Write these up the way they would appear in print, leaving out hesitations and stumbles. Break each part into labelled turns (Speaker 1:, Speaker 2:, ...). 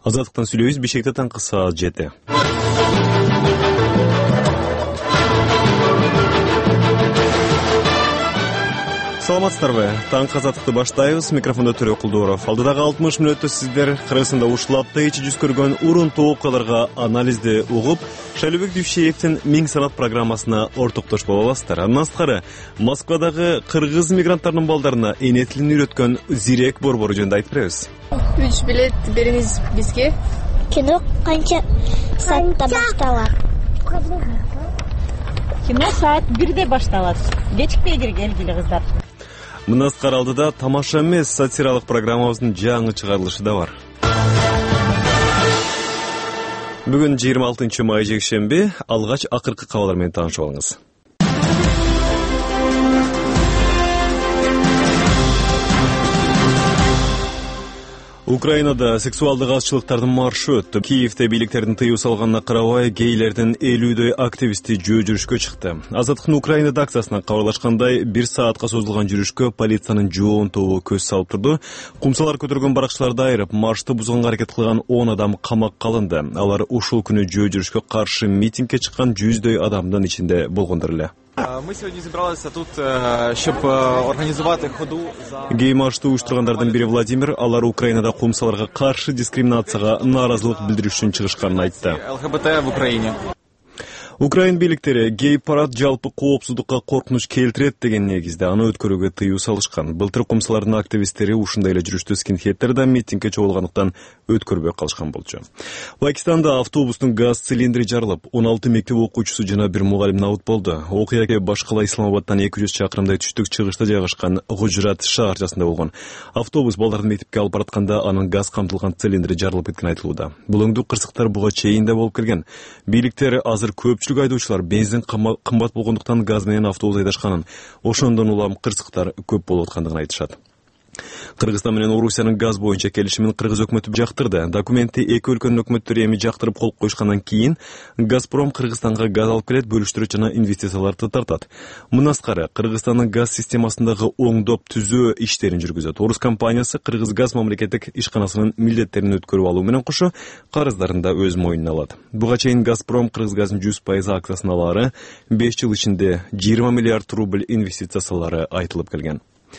Speaker 1: Азаттыктан сүйлөйбүз. Бишкекте таңкы саат 7. Саламатсыздарбы? Таңкы Азаттыкты баштайбыз. Микрофондо Төрө Кулдууров. Алдыдагы 60 мүнөттө сиздер Кыргызстанда ушул апта ичи жүз көргөн урун тоокуяларга анализди угуп, Шайлообек Дүйшеевдин Миң санат программасына ортоктошуп аласыздар. Андан сырткары Москвадагы кыргыз мигранттарынын балдарына эне тилин үйрөткөн Зирек борбору жөнүндө айтып беребиз.
Speaker 2: 3 билет бериңиз бизге.
Speaker 3: Кино канча саатта башталат?
Speaker 4: Кино саат 1-де башталат. Кечикпей келгиле кыздар.
Speaker 1: Мына алдыда тамаша эмес сатиралык программабыздын жаңы чыгарылышы да бар. Бүгүн 26 май жекшемби, алгач акыркы кабарлар менен таанышып алыңыз. Украинада сексуалдык азчылыктардын маршы өттү. Киевде бийликтердин тыюу салганына карабай, гейлердин 50дөй активисти жүрүшкө чыкты. Азаттыктын Украинада акциясына кабарлашкандай, 1 саатка созулган жүрүшкө полициянын жоон тобу көз салып турду. Кумсалар көтөргөн баракчыларды айырып, маршты бузганга аракет кылган 10 адам камакка алынды. Алар ушул күнү жүрүшкө каршы митингге чыккан 100дөй адамдын ичинде болгондор эле.
Speaker 5: Ми сьогодні зібралися тут, щоб організувати ходу за...
Speaker 1: Гей-маршты уюштургандардын бири Владимир, алар Украинада кумсаларга каршы дискриминацияга нааразылык билдирүү үчүн чыгышканын айтты.
Speaker 5: ЛГБТ в Украине.
Speaker 1: Украин бийликтери гей-парад жалпы коопсуздукка коркунуч келтирет деген негизде аны өткөрүүгө тыюу салышкан. Былтыр кумсалардын активисттери ушундай эле жүрүштү скинхеддер да митингге чогулгандыктан өткөрбөй калышкан болчу. Пакистанда автобустун газ цилиндри жарылып, 16 мектеп окуучусу жана бир мугалим набыт болду. Окуя башкала Исламабадтан 200 чакырымдай түштүк чыгышта жайгашкан Гужрат шаарчасында болгон. Автобус балдарды мектепке алып баратканда анын газ камтылган цилиндри жарылып кеткен айтылууда. Булуңдуу кырсыктар буга чейин да болуп келген. Бийликтер азыр көпчүлүк айдоочулар бензин кымбат болгондуктан газ менен автобус айдашканын, ошондон улам кырсыктар көп болуп аткандыгын айтышат. Кыргызстан менен Орусиянын газ боюнча келишимин кыргыз өкмөтү жактырды. Документти эки өлкөнүн өкмөттөрү эми жактырып кол коюшкандан кийин Газпром Кыргызстанга газ алып келет, бөлүштүрөт жана инвестицияларды тартат. Мындан сырткары Кыргызстандын газ системасындагы оңдоп түзөө иштерин жүргүзөт. Орус компаниясы Кыргыз газ мамлекеттик ишканасынын милдеттерин өткөрүп алуу менен кошо карыздарын да өз мойнуна алат. Буга чейин Газпром Кыргыз газын 100% акциясын алаары 5 жыл ичинде 20 миллиард рубль инвестиция салары айтылып келген.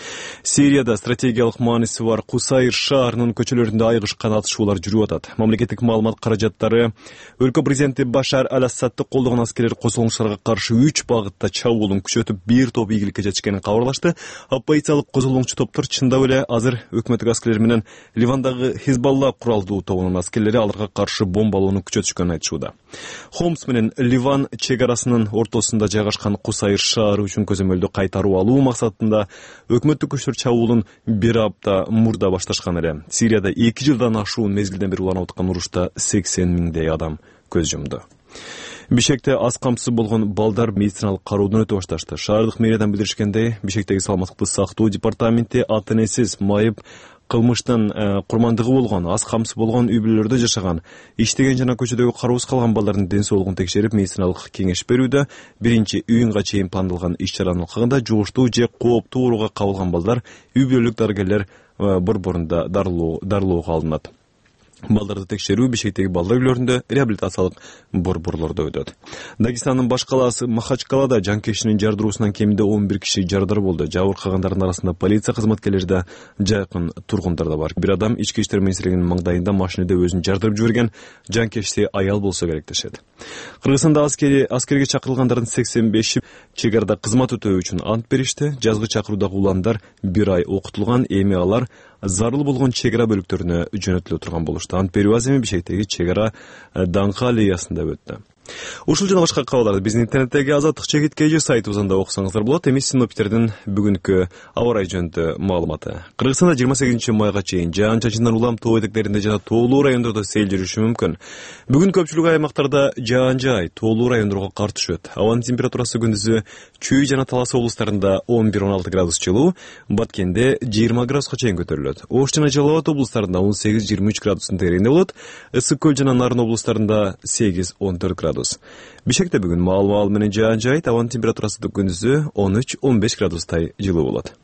Speaker 1: Сирияда стратегиялык мааниси бар Кусайыр шаарынын көчөлөрүндө айгышкан атышуулар жүрүп атат. Мамлекеттик маалымат каражаттары өлкө президенти Башар аль-Асадты колдогон аскерлер козголуңчуларга каршы 3 багытта чабуулун күчөтүп, бир топ ийгиликке жетишкенин кабарлашты. Оппозициялык козголуңчу топтор чындап эле азыр өкмөттүк аскерлер менен Ливандагы Хизбалла куралдуу тобунун аскерлери аларга каршы бомбалоону күчөтүшкөнүн айтышууда. Хомс менен Ливан чек-арасынын ортосунда жайгашкан Кусайыр шаары үчүн көзөмөлдү кайтаруу алуу максатында өкмөттүк күчтөр чабуулун бир апта мурда башташкан эле. Сирияда 2 жылдан ашуун мезгилден бери уланып аткан урушта 80 миңдей адам көз жумду. Бишкекте аз камсыз болгон балдар медициналык кароодон өтө башташты. Шаардык мэриядан билдиришкендей, Бишкектеги саламаттыкты сактоо департаменти ата-энесиз майып кылмыштын курмандыгы болгон, аз камсыз болгон үй бүлөлөрдө жашаган, иштеген жана көчөдөгү кароосуз калган балдардын ден соолугун текшерип, медициналык кеңеш берүүдө. Биринчи июнга чейин пландалган иш-чаранын алкагында жугуштуу же кооптуу ооруга кабылган балдар үй бүлөлүк дарыгерлер борборунда дарылоого алынат. Балдарды текшерүү Бишкектеги балдар үйлөрүндө, реабилитациялык борборлордо өтөт. Дагестандын баш калаасы Махачкалада жанкештин жардыруусунан кеминде 11 киши жардар болду. Жабыркагандардын арасында полиция кызматкерлери да, жакын тургундар да бар. Бир адам ички иштер министрлигинин маңдайында машинеде өзүн жардырып жиберген, жанкешти аял болсо керек дешет. Кыргызстанда аскерге чакырылгандардын 85-и чек арада кызмат өтөө үчүн ант беришти. Жазгы чакыруудагы уландар 1 ай окутулган, эми алар зарыл болгон чек ара бөлүктөрүнө жөнөтүлө турган болушту. Ант берүү аземи Бишкектеги чек ара даңкы аллеясында өттү. Ушул жана башка кабарларды биздин интернеттеги Азаттык чекиткеji сайтыбызында окусаңыздар болот. Эми синоптиктердин бүгүнкү аба ырайы жөнүндө маалыматы. Кыргызстанда 28 майга чейин жаан-чачындан улам тоо этектеринде жана тоолуу райондордо сел жүрүшү мүмкүн. Бүгүн көпчүлүк аймактарда жаан жай, тоолуу райондорго кар түшөт. Абанын температурасы күндүзү Чүй жана Талас облустарында 11-16 градус жылуу, Баткенде 20 градуска чейин көтөрүлөт. Ош жана Жалал Абад облустарында 18-23 градустун тегерегинде болот. Ысык көл жана Нарын облустарында 8-14 градус. Бишкекте бүгүн маал менен жаан жай, абанын температурасы күндүзү 13-15 градустай жылуу болот.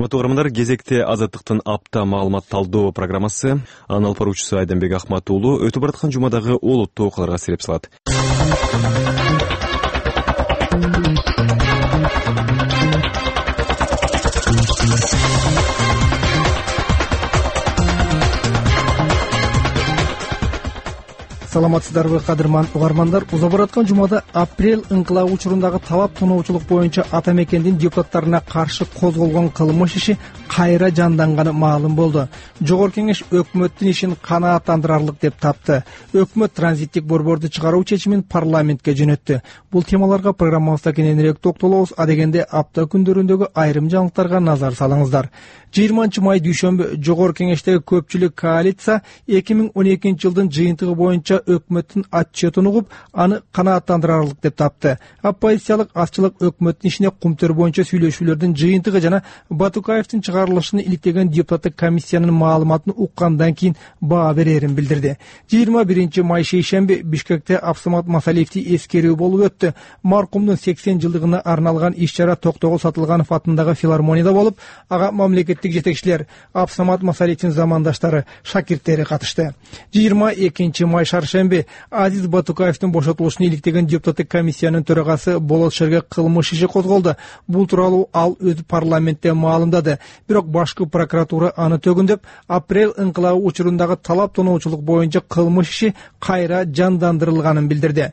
Speaker 1: Урматтуу угармандар, кезекте Азаттыктын апта маалымат талдоо программасы. Анын алып баруучусу Айденбек Ахмат уулу өтүп бараткан жумадагы олуттуу окуяларга сирип салат.
Speaker 6: Саламатсыздарбы кадырман угармандар, уза бараткан жумада апрель ыңкылабы учурундагы талап тоноочулук боюнча ата мекендин депутаттарына каршы козголгон кылмыш иши кайра жанданганы маалым болду. Жогорку кеңеш өкмөттүн ишин канааттандырарлык деп тапты. Өкмөт транзиттик борборду чыгаруу чечимин парламентке жөнөттү. Бул темаларга программабызда кененирээк токтолобуз. Адегенде апта күндөрүндөгү айрым жаңылыктарга назар салыңыздар. 20 май дүйшөмбү жогорку кеңештеги көпчүлүк коалиция 2012 жылдын жыйынтыгы боюнча өкмөттүн отчетун угуп, аны канааттандырарлык деп тапты. Оппозициялык азчылык өкмөттүн ишине кумтөр боюнча сүйлөшүүлөрдүн жыйынтыгы жана Батукаевдин чыгарылышын иликтеген депутаттык комиссиянын маалыматын уккандан кийин баа берерин билдирди. 21 май шейшемби Бишкекте Абсамат Масалиевди эскерүү болуп өттү. Маркумдун 80 жылдыгына арналган иш-чара Токтогул Сатылганов атындагы филармонияда болуп, ага мамлекеттик жетекчилер, Абсамат Масалиевдин замандаштары, шакирттери катышты. 22 май шаршемби Азиз Батукаевдин бошотулушун иликтеген депутаттык комиссиянын төрагасы Болот Шерге кылмыш иши козголду. Бул тууралуу ал өзү парламентте маалымдады. Бирок башкы прокуратура аны төгүндөп, апрель ыңкылабы учурундагы талап тоноочулук боюнча кылмыш иши кайра жандандырылганын билдирди.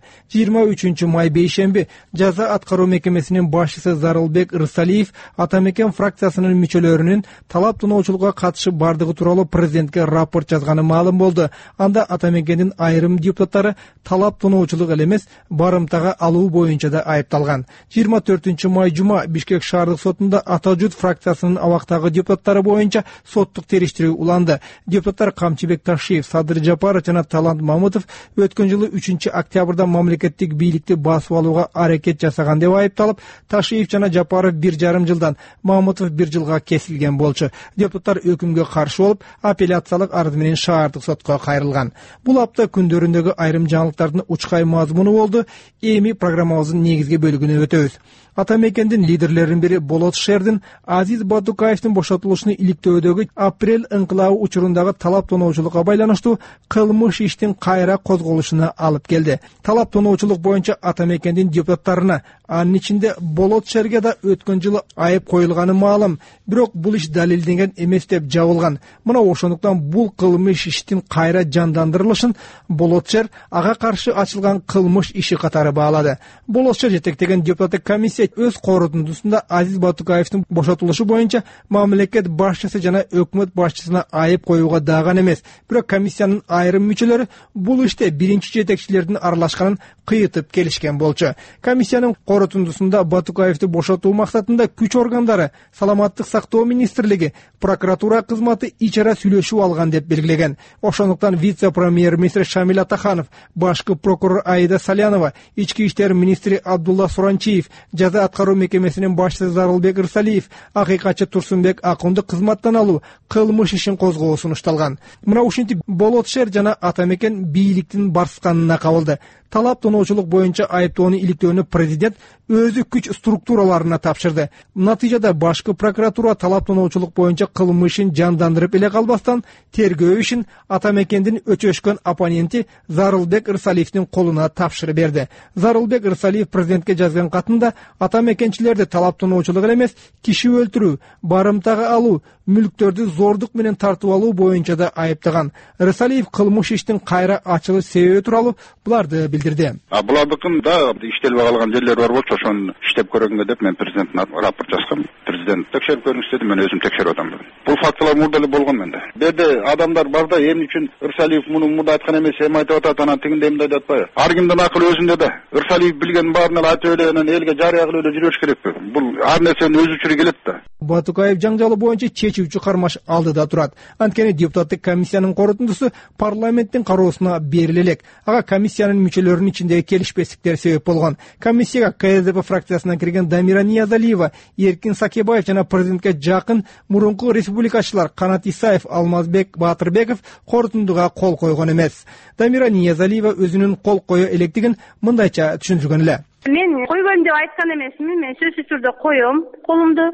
Speaker 6: 23 май бейшемби жаза аткаруу мекемесинин башчысы Зарылбек Ырсалиев ата мекен фракциясынын мүчөлөрүнүн талап тоноочулукка катышы бардыгы тууралуу президентке рапорт жазганы маалым болду. Анда ата мекендин айрым депутаттары талап тоноочулук эле эмес, барымтага алуу боюнча да айыпталган. 24 май жума Бишкек шаардык сотунда Ата Жут фракциясынын абактагы депутаттары боюнча соттук териштирүү уланды. Депутаттар Камчыбек Ташиев, Садыр Жапаров жана Талант Мамытов өткөн жылы 3 октябрда мамлекеттик бийликти басып алууга аракет жасаган деп айыпталып, Ташиев жана Жапаров 1,5 жылдан, Мамытов 1 жылга кесилген болчу. Депутаттар өкүмгө каршы болуп, апелляциялык арыз менен шаардык сотко кайрылган. Бул апта күндөрүндөгү айрым жаңылыктардын учкай мазмуну болду. Эми программабыздын негизги бөлүгүнө өтөбүз. Ата мекендин лидерлеринин бири Болот Шердин Азиз Батукаевдин бошотулушун иликтөөдөгү апрель ыңкылабы учурундагы талап тоноочулукка байланыштуу кылмыш иштин кайра козголушуна алып келди. Талап тоноочулук боюнча ата мекендин депутаттарына, анын ичинде Болот Шерге да өткөн жылы айып коюлганы маалым. Бирок бул иш далилденген эмес деп жабылган. Мына ошондуктан бул кылмыш иштин кайра жандандырылышын Болот Шер ага каршы ачылган кылмыш иши катары баалады. Болот Шер жетектеген депутаттык комиссия өз корутундусунда Азиз Батукаевдин бошотулушу боюнча мамлекет башчысы жана өкмөт башчысына айып коюуга даган эмес. Бирок комиссиянын айрым мүчөлөрү бул иште биринчи жетекчилердин аралашканын кыйытып келишкен болчу. Комиссиянын корутундусунда Батукаевди бошотуу максатында күч органдары, Саламаттык сактоо министрлиги, прокуратура кызматы ичара сүйлөшүү алган деп белгилеген. Ошондуктан вице-премьер-министр Шамил Атаханов, башкы прокурор Аида Салянова, ички иштер министри Абдулла Суранчиев, жаза аткаруу мекемесинин башчысы Зарылбек Ырсалиев, акыйкатчы Турсунбек Акунду кызматтан алуу, кылмыш ишин козгоо сунушталган. Мына ушинтип Болот Шер жана ата мекен бийликтин барсканына кабылды. Талап тоноочулук боюнча айыптоону иликтөөнү президент өзү күч структураларына тапшырды. Натыйжада башкы прокуратура талап тоноочулук боюнча кылмышын жандандырып эле калбастан тергөө ишин ата мекендин өчөшкөн оппоненти Зарылбек Ырсалиевдин колуна тапшырып берди. Зарылбек Ырсалиев президентке жазган катында ата мекенчилерди талап тоноочулук эле эмес, киши өлтүрүү, барымтага алуу, мүлктөрдү зордук менен тартып алуу боюнча да айыптаган. Ырсалиев кылмыш иштин кайра ачылыш себеби тууралуу буларды билдирди.
Speaker 7: Булардыкын да иштелип калган жерлер бар болчу, ошону иштеп көргөнгө деп мен президенттин рапорт жазгам. Президент текшерип көрүңүз деди, мен өзүм текшерип атам дедим. Бул фактылар мурда эле болгон менде. Берде адамдар бар да, эмне үчүн Ырсалиев муну мурда айткан эмес, эми айтып атат, анан тигинде эмне деп атпайбы? Ар кимдин акылы өзүндө да. Ырсалиев билгенин баарын эле айтып эле, анан элге жарыя кылып эле жүрүш керекпи? Бул ар нерсенин өз учуру келет да.
Speaker 6: Батукаев жаңжалы боюнча чечүүчү кармаш алдыда турат. Анткени депутаттык комиссиянын корутундусу парламенттин кароосуна бериле элек. Ага комиссиянын мүчөлөрүнүн ичиндеги келишпестиктер себеп болгон. Комиссияга КСДП фракциясынан кирген Дамира Ниязалиева, Эркин Сакебаев жана президентке жакын мурунку республикачылар Канат Исаев, Алмазбек Батырбеков корутундуга кол койгон эмес. Дамира Ниязалиева өзүнүн кол кое электигин мындайча түшүндүргөн эле.
Speaker 8: Мен койбойм деп айткан эмесмин, мен сөзсүз түрдө коем колумду.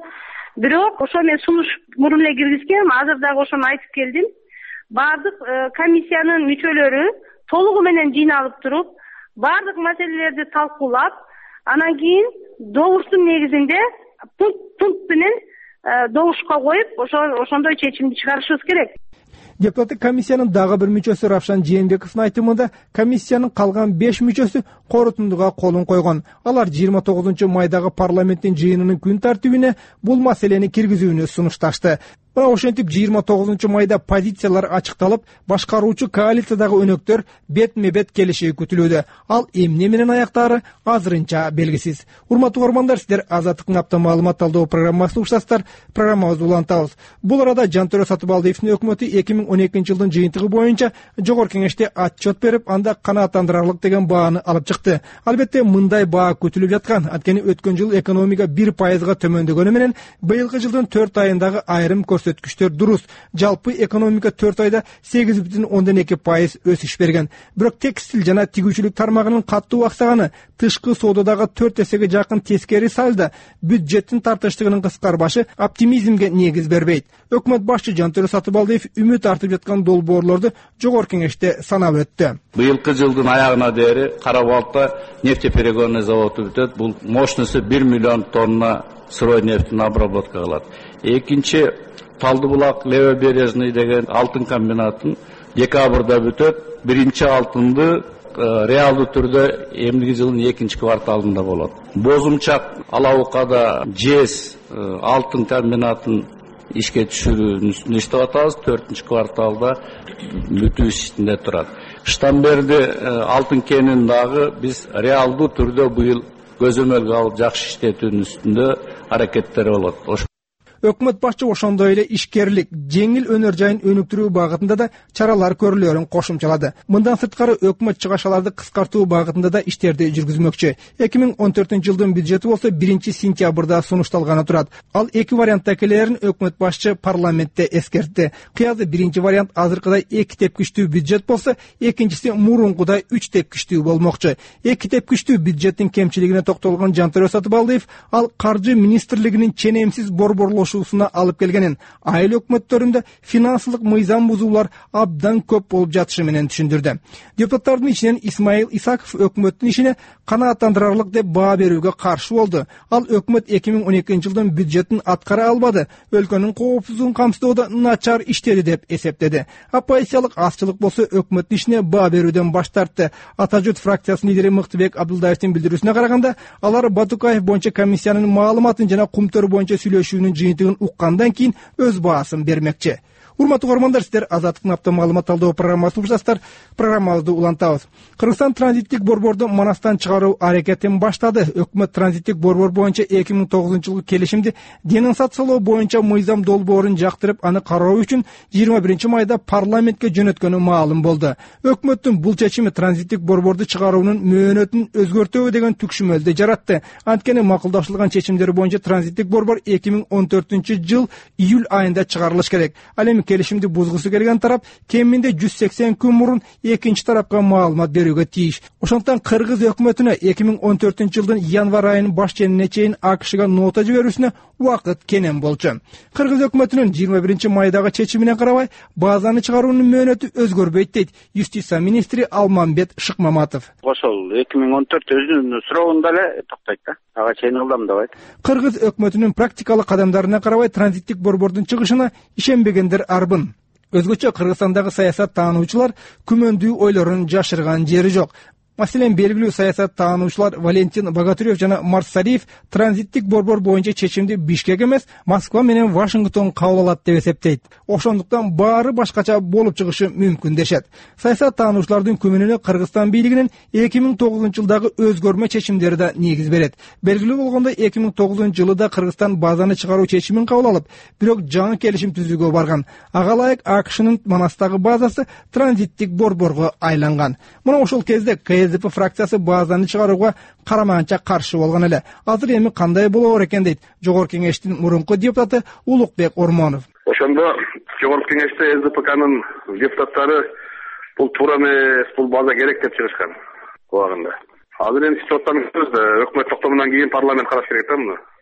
Speaker 8: Бирок ошо мен сунуш мурун эле киргизгем, азыр дагы ошону айтып келдим. Бардык комиссиянын мүчөлөрү толугу менен жыйналып туруп, бардык маселелерди талкуулап, анан кийин добуштун негизинде пункт менен добушка коюп, ошондой чечимди чыгарышыбыз керек.
Speaker 6: Депутаттык комиссиянын дагы бир мүчөсү Равшан Жээнбековдун айтымында, комиссиянын калган 5 мүчөсү корутундуга колун койгон. Алар 29 майдагы парламенттин жыйынынын күн тартибине бул маселени киргизүүнү сунушташты. Бирок ошентип 29 майда позициялар ачыкталып, башкаруучу коалициядагы өнөктөр бетме-бет келиши күтүлүүдө. Ал эмне менен аяктаары азырынча белгисиз. Урматтуу көрөрмандар, сиздер Азаттыктын апта маалымат талдоо программасын угушасыздар. Программабызды улантабыз. Бул арада Жантөрө Сатыбалдиевдин өкмөтү 2012 жылдын жыйынтыгы боюнча жогорку кеңеште отчет берип, анда канааттандырарлык деген бааны алып чыкты. Албетте, мындай баа күтүлүп жаткан. Анткени өткөн жыл экономика 1%га төмөндөгөнү менен, быйылкы жылдын 4 айындагы айрым көрсөткүчтөр дурус. Жалпы экономика 4 айда 8,2% өсүш берген. Бирок текстил жана тигүүчүлүк тармагынын каттуу аксаганы, тышкы соододагы 4 эсеге жакын тескери сальдо, бюджеттин тартыштыгынын кыскарбашы оптимизмге негиз бербейт. Өкмөт башчы Жантөрө Сатыбалдиев үмүт артып жаткан долбоорлорду жогорку кеңеште санап өттү.
Speaker 9: Быйылкы жылдын аягына дейин Карабалта нефтеперегонный заводу бүтөт. Бул мощносту 1 миллион тонна сырой нефтин обработка кылат. Экинчи Талдыбулак Левобережный деген алтын комбинатын декабрда бүтөт. Биринчи алтынды реалдуу түрдө эмдиги жылдын 2 кварталында болот. Бозумчак Алабукада ЖЭС алтын комбинатын ишке түшүрүүнүн үстүндө иштеп атабыз. 4 кварталда бүтүү ишинде турат. Штамберди алтын кенин дагы биз реалдуу түрдө быйыл көзөмөлгө алып жакшы иштетүүнүн үстүндө аракеттер болот.
Speaker 6: Өкмөт башчы ошондой эле ишкерлик, жеңил өнөр жайын өнүктүрүү багытында да чаралар көрүлөрүн кошумчалады. Мындан сырткары өкмөт чыгашаларды кыскартуу багытында да иштерди жүргүзмөкчү. 2014 жылдын бюджети болсо 1 сентябрда сунушталганы турат. Ал 2 вариантта келерин өкмөт башчы парламентте эскертти. Кыязы 1 вариант азыркыдай 2 тепкичтүү бюджет болсо, экинчиси мурункудай 3 тепкичтүү болмокчу. 2 тепкичтүү бюджеттин кемчилигине токтолгон Жантөрө Сатыбалдиев, ал каржы министрлигинин ченемсиз борборлош алып келгенин, айыл өкмөттөрүндө финансылык мыйзам бузуулар абдан көп болуп жатышы менен түшүндүрдү. Депутаттардын ичинен Исмаил Исаков өкмөттүн ишине канааттандырарлык деп баа берүүгө каршы болду. Ал өкмөт 2012 жылдын бюджетин аткара албады, өлкөнүн коопсуздугун камсыздоодо начар иштеди деп эсептеди. Оппозициялык азчылык болсо өкмөттүн ишине баа берүүдөн баш тартты. Ата журт фракциясынын лидери Мыктыбек Абдулдаевдин билдирүүсүнө караганда, алар Батукаев боюнча комиссиянын маалыматын жана кумтөр боюнча сүйлөшүүнүн жыйынтыгын уккандан кийин өз баасын бермекчи. Урматтуу көрөрмандар, сиздер Азаттыктын апта маалымат талдоо программасын угушасыздар. Программабызды улантабыз. Кыргызстан транзиттик борборду Манастан чыгаруу аракетин баштады. Өкмөт транзиттик борбор боюнча 2009 жылы келишимди денонсациялоо боюнча мыйзам долбоорун жактырып, аны кароо үчүн 21 майда парламентке жөнөткөнү маалым болду. Өкмөттүн бул чечими транзиттик борборду чыгаруунун мөөнөтүн өзгөртөбү деген түкшүмөлдү жаратты. Анткени макулдашылган чечимдер боюнча транзиттик борбор 2014 жыл июль айында чыгарылыш керек. Ал эми келишимди бузгусу келген тарап кеминде 180 күн мурун экинчи тарапка маалымат берүүгө тийиш. Ошондуктан кыргыз өкмөтүнө 2014 жылдын январь айынын баш ченине чейин АКШга нота жиберүүсүнө убакыт кенен болчу. Кыргыз өкмөтүнүн 21 майдагы чечимине карабай, базаны чыгаруунун мөөнөтү өзгөрбөйт дейт юстиция министри Алмамбет Шыкмаматов.
Speaker 10: Ошол 2014 өзүнүн суроогунда эле токтойт да. Ага чейин ылдамдабайт.
Speaker 6: Кыргыз өкмөтүнүн практикалык кадамдарына карабай, транзиттик борбордун чыгышына ишенбегендер арбын. Өзгөчө Кыргызстандагы саясат таануучулар күмөндүү ойлорун жашырган жери жок. Маселен, белгилүү саясат таануучулар Валентин Богатырев жана Марсалиев транзиттик борбор боюнча чечимди Бишкек эмес, Москва менен Вашингтон кабыл алат деп эсептейт. Ошондуктан баары башкача болуп чыгышы мүмкүн дешет. Саясат таануучулардын күмүнүнө Кыргызстан бийлигинин 2009 жылдагы өзгөрмө чечимдери да негиз берет. Белгилүү болгондой, 2009 жылда Кыргызстан базаны чыгаруу чечимин кабыл алып, бирок жаңы келишим түзүүгө барган. Ага ылайык АКШнын Манастагы базасы транзиттик борборго айланган. Мына ошол кезде КСДП фракциясы базаны чыгарууга карамаганча каршы болгон эле. Азыр эми кандай болоор экен дейт жогорку кеңештин мурунку депутаты Улукбек Ормонов.
Speaker 11: Ошондо жогорку кеңеште СДПКнын депутаттары бул туура эмес, бул база керек деп чыгышкан убагында. Азыр эми ситуацияны өкмөт токтомунан кийин парламент караш керек да муну.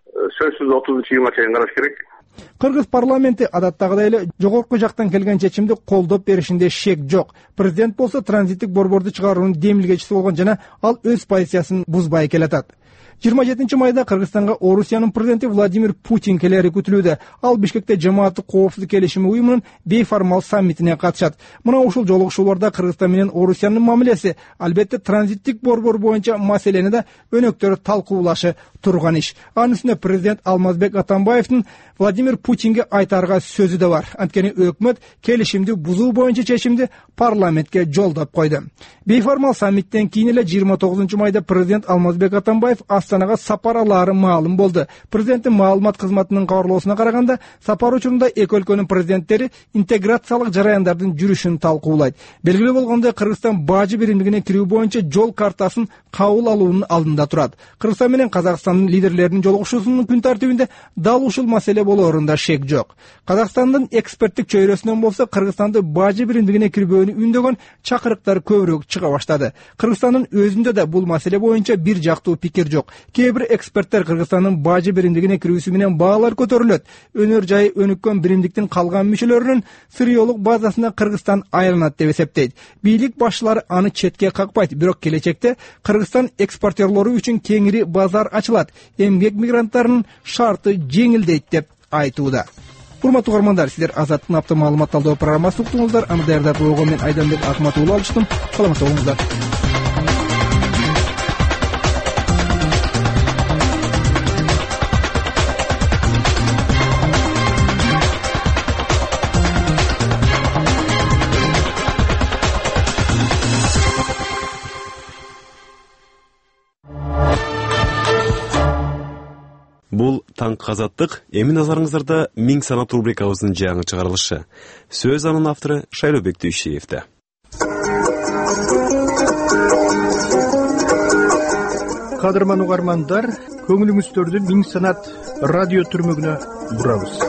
Speaker 11: сөзсүз 30-июнга чейин караш керек.
Speaker 6: Кыргыз парламенти адаттагыдай эле жогорку жактан келген чечимди колдоп беришинде шек жок. Президент болсо транзиттик борборду чыгаруунун демилгечиси болгон жана ал өз позициясын бузбай келатат. 27 майда Кыргызстанга Орусиянын президенти Владимир Путин келери күтүлүүдө. Ал Бишкекте жамааттык коопсуздук келишими уюмунун бейформал саммитине катышат. Мына ушул жолугушууларда Кыргызстан менен Орусиянын мамилеси, албетте транзиттик борбор боюнча маселени да өнөктөрү талкуулашы турган иш. Анын үстүнө президент Алмазбек Атамбаевдин Владимир Путинге айтарга сөзү да бар. Анткени өкмөт келишимди бузуу боюнча чечимди парламентке жолдоп койду. Бейформал саммиттен кийин эле 29 майда президент Алмазбек Атамбаев Астанага сапар алаары маалым болду. Президенттин маалымат кызматынын кабарлоосуна караганда, сапар учурунда эки өлкөнүн президенттери интеграциялык жараяндардын жүрүшүн талкуулайт. Белгилүү болгондой, Кыргызстан бажы биримдигине кирүү боюнча жол картасын кабыл алуунун алдында турат. Кыргызстан менен Казакстандын лидерлеринин жолугушуусунун күн тартибинде дал ушул маселе болоорунда шек жок. Казакстандын эксперттик чөйрөсүнөн болсо Кыргызстанды бажы биримдигине кирбөөнү үндөгөн чакырыктар көбүрөөк чыга баштады. Кыргызстандын өзүндө да бул маселе боюнча бир жактуу пикир жок. Кээ бир эксперттер Кыргызстандын бажы биримдигине кирүүсү менен баалар көтөрүлөт. Өнөр жайы өнүккөн биримдиктин калган мүчөлөрүнүн сырьеолук базасына Кыргызстан айланат деп эсептейт. Бийлик башчылары аны четке какпайт, бирок келечекте Кыргызстан экспортерлору үчүн кеңири базар ачылат, эмгек мигранттарынын шарты жеңилдейт деп айтууда. Урматтуу угармандар, сиздер Азаттын апта маалымат талдоо программасын уктуңуздар. Аны даярдап мен Айданбек Акмат уулу алыштым. Саламатта болуңуздар.
Speaker 1: Бул Таңк Азаттык. Эми назарыңыздарда Миң санат рубрикабыздын жаңы чыгарылышы. Сөз анын автору Шайлообек Дүйшиевде.
Speaker 12: Кадырман угармандар, көңүлүңүздөрдү Миң санат радио түрмөгүнө бурабыз.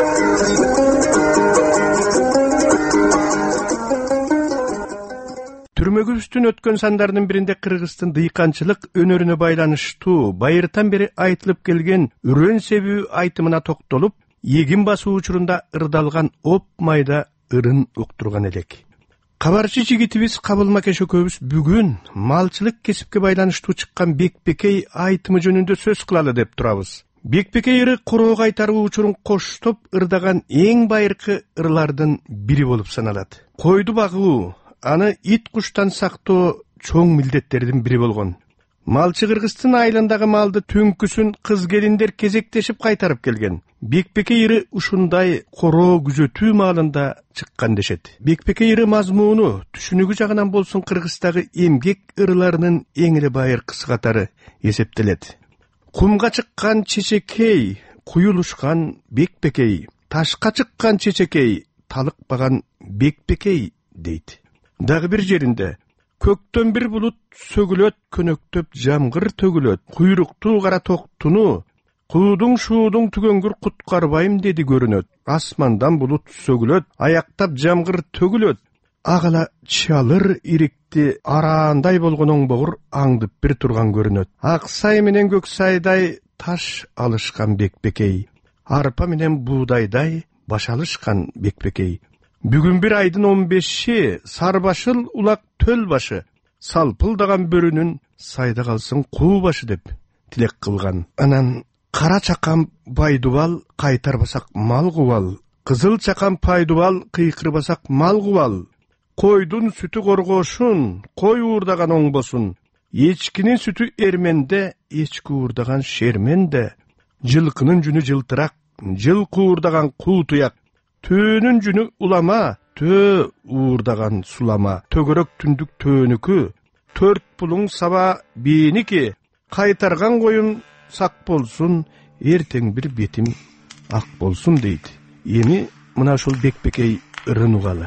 Speaker 12: Түрмөгүбүздүн өткөн сандардын биринде Кыргыздын дыйканчылык өнөрүнө байланыштуу байыртан бери айтылып келген үрөн себүү айтымына токтолуп, эгин басуу учурунда ырдалган оп майда ырын уктурган элек. Кабарчы жигитибиз Кабыл Макеш экөөбүз бүгүн малчылык кесипке байланыштуу чыккан Бекбекей айтымы жөнүндө сөз кылалы деп турабыз. Бекбекей ыры короо кайтаруу учурун коштоп ырдаган эң байыркы ырлардын бири болуп саналат. Койду багуу, аны ит куштан сактоо чоң милдеттердин бири болгон. Малчы Кыргыздын айландагы малды түнкүсүн кыз келиндер кезектешип кайтарып келген. Бекбекей ыры ушундай короо күзөтүү маалында чыккан дешет. Бекбекей ыры мазмууну, түшүнүгү жагынан болсун Кыргыздагы эмгек ырыларынын эң эле байыркысы катары эсептелет. Кумга чыккан чечекей, куюлушкан Бекбекей, ташка чыккан чечекей, талыкпаган Бекбекей дейт. Дагы бир жеринде көктөн бир булут сөгүлөт, көнөктөп жамгыр төгүлөт, куйруктуу кара токтуну куудуң шуудуң түгөнгүр куткарбайм деди көрүнөт. Асмандан булут сөгүлөт, аяктап жамгыр төгүлөт. Агала чалыр ирикти араандай болгон оңбогур аңдып бир турган көрүнөт. Ак сай менен көк сайдай таш алышкан Бекбекей, арпа менен буудайдай баш алышкан Бекбекей. Бүгүн бир айдын 15-ши, сарбашыл улак төл башы, салпылдаган бөрүнүн сайда калсын куу башы деп тилек кылган. Анан кара чакан байдубал кайтарбасак мал кубал, кызыл чакан пайдубал кыйкырбасак мал кубал. Койдун сүтү коргошун, кой уурдаган оңбосун, эчкинин сүтү эрменде, эчки уурдаган шерменде. Жылкынын жүнү жылтырак, жылкы уурдаган куу туяк. Төөнүн жүнү улама, төө уурдаган сулама. Төгөрөк түндүк төөнүкү, төрт пулуң саба бийники. Кайтарган коюн сак болсун, эртең бир бетим ак болсун дейт. Эми мына ушул Бекбекей ырын угалы.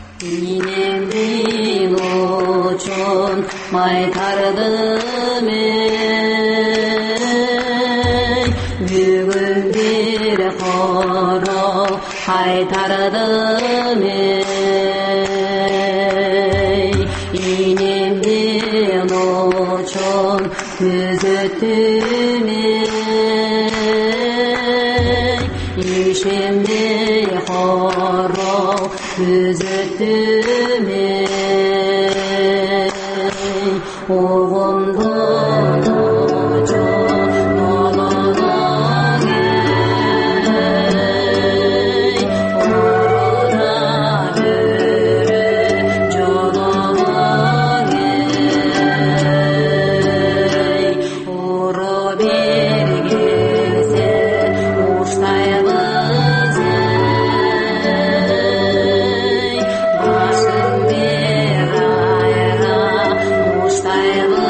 Speaker 13: Инемдин учун майтардым эй, бүгүн бир коро кайтардым эй. Инемдин учун күзөттүм эй, düşümde horo üzüttüm oğumdan uçan olarak orada yürü canavar oro bir gelse uçtayımız başın bir ayra uçtayımız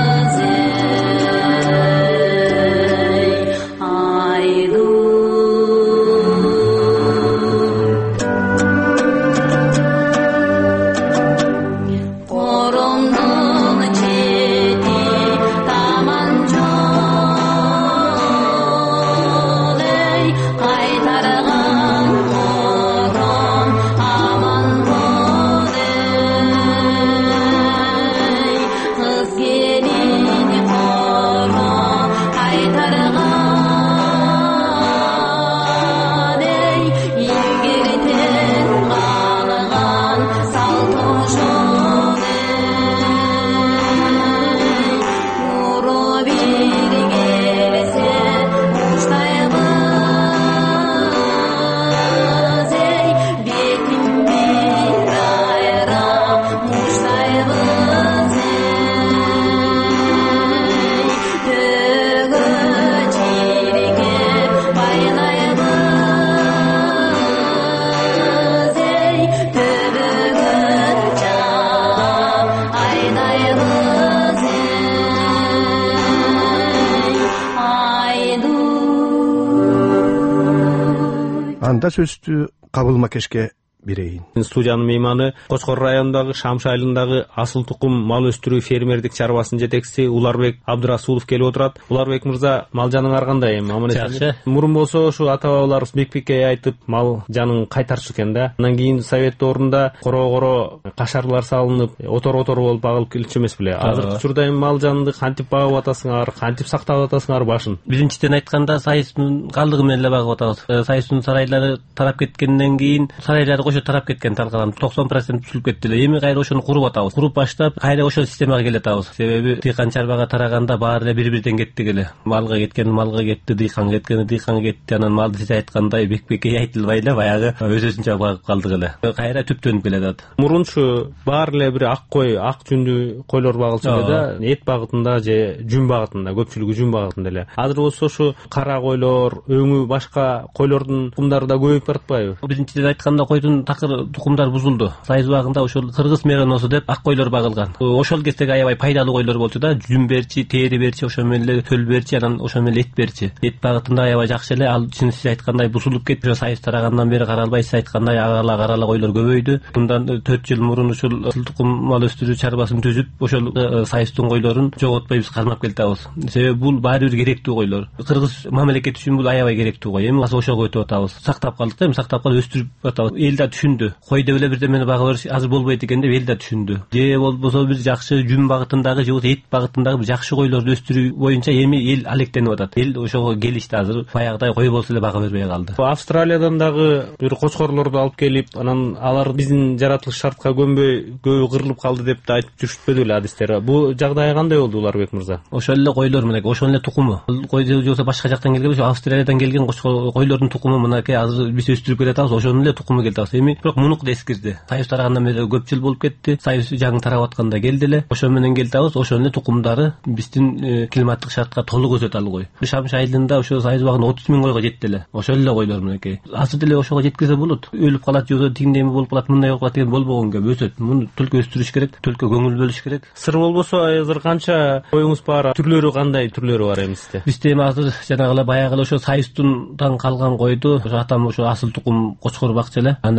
Speaker 12: Анда сөздү Кабыл Макешке берейин.
Speaker 14: Студиянын мейманы Кочкор районундагы Шамшы айылындагы асыл тукум мал өстүрүү фермердик чарбасынын жетекчиси Уларбек Абдырасулов келип отурат. Уларбек мырза, мал жаныңар кандай эми?
Speaker 15: Жакшы.
Speaker 14: Мурун болсо ушу ата бабаларыбыз бек-бекке айтып мал жанын кайтарчу экен да. Андан кийин совет доорунда коро кашарлар салынып, отор болуп багылып келчү эмес беле? Азыркы учурда эми мал жанды кантип багып атасыңар, кантип сактап атасыңар башын?
Speaker 15: Биринчиден айтканда сайыстын калдыгы менен эле багып атабыз. Сайыстын сарайлары тарап кеткенден кийин сарайлары ошо тарап кеткен талкалан 90% түзүлүп кетти эле. Эми кайра ошону куруп атабыз. Куруп баштап кайра ошол системага келатабыз. Себеби дыйкан чарбага тараганда баары эле бири-бирден кеттик эле. Малга кетти, дыйканга кетти. Анан малды сиз айткандай бек-бекке айтылбай эле баягы өзүнчө багып калдык эле. Кайра түптөнүп келатат.
Speaker 14: Мурунчу баары эле бир ак кой, ак жүндүү койлор багылчу эле да, эт багытында же жүн багытында, көпчүлүгү жүн багытында эле. Азыр болсо ушу кара койлор, өңү башка койлордун тукумдары да көбөйүп баратпайбы?
Speaker 15: Биринчиден айтканда койдун такыр тукумдар бузулду. Сайыз убагында ошол кыргыз мероносу деп ак койлор багылган. Ошол кездеги аябай пайдалуу койлор болчу да, жүн берчи, тери берчи, ошо менен эле төл берчи, анан ошо менен эт берчи. Эт багытында аябай жакшы эле. Ал чын сиз айткандай бузулуп кетти. Ошо сайыз тарагандан бери каралбай сиз айткандай агала койлор көбөйдү. Мындан 4 жыл мурун ушул асыл тукум мал өстүрүү чарбасын түзүп, ошол сайыздын койлорун жоготпой биз кармап келатабыз. Себеби бул баары бир керектүү койлор. Кыргыз мамлекети үчүн бул аябай керектүү кой. Эми ошого өтүп атабыз. Сактап калдык да, эми сактап калып өстүрүп атабыз. Эл да түшүндү. Кой деп эле бирдемени багып бериш азыр болбойт экен деп эл да түшүндү. Же болбосо бир жакшы жүн багытындагы же эт багытындагы бир жакшы койлорду өстүрүү боюнча эми эл алектенип атат. Эл ошого келишти азыр. Баягыдай кой болсо эле багып бербей калды.
Speaker 14: Австралиядан дагы бир кочкорлорду алып келип, анан алар биздин жаратылыш шартка көнбөй көбү кырылып калды деп да айтып жүрүшпөдү эле адистер. Бул жагдай кандай болду Уларбек мырза?
Speaker 15: Ошол эле койлор менен, ошол эле тукуму. Кой жоксо башка жактан келген, ошо Австралиядан келген койлордун тукуму мынакей азыр биз өстүрүп келатабыз. Ошонун эле тукуму келатабыз. Эми бирок мунук да эскирди. Сайыз тарагандан бери көп жыл болуп кетти. Сайыз жаңы тарап атканда келди эле. Ошо менен келатабыз. Ошол эле тукумдары биздин климаттык шартка толук өсөт ал кой. Шамшы айылында ошо сайыз убагында 30 000 койго жетти эле. Ошол эле койлор менекей. Азыр деле ошого жеткизе болот. Өлүп калат, жок тиңдеми болуп калат, мындай болуп калат деген болбогон кеп өсөт. Муну төлкө өстүрүш керек, төлкө көңүл бөлүш керек.
Speaker 14: Сыр болбосо азыр канча коюңуз бар? Түрлөрү кандай түрлөрү бар эми сизде?
Speaker 15: Бизде эми азыр жанагы эле баягы ошо сайыздын калган койду ошо атам ошо асыл тукум кочкор бакчы эле. Андан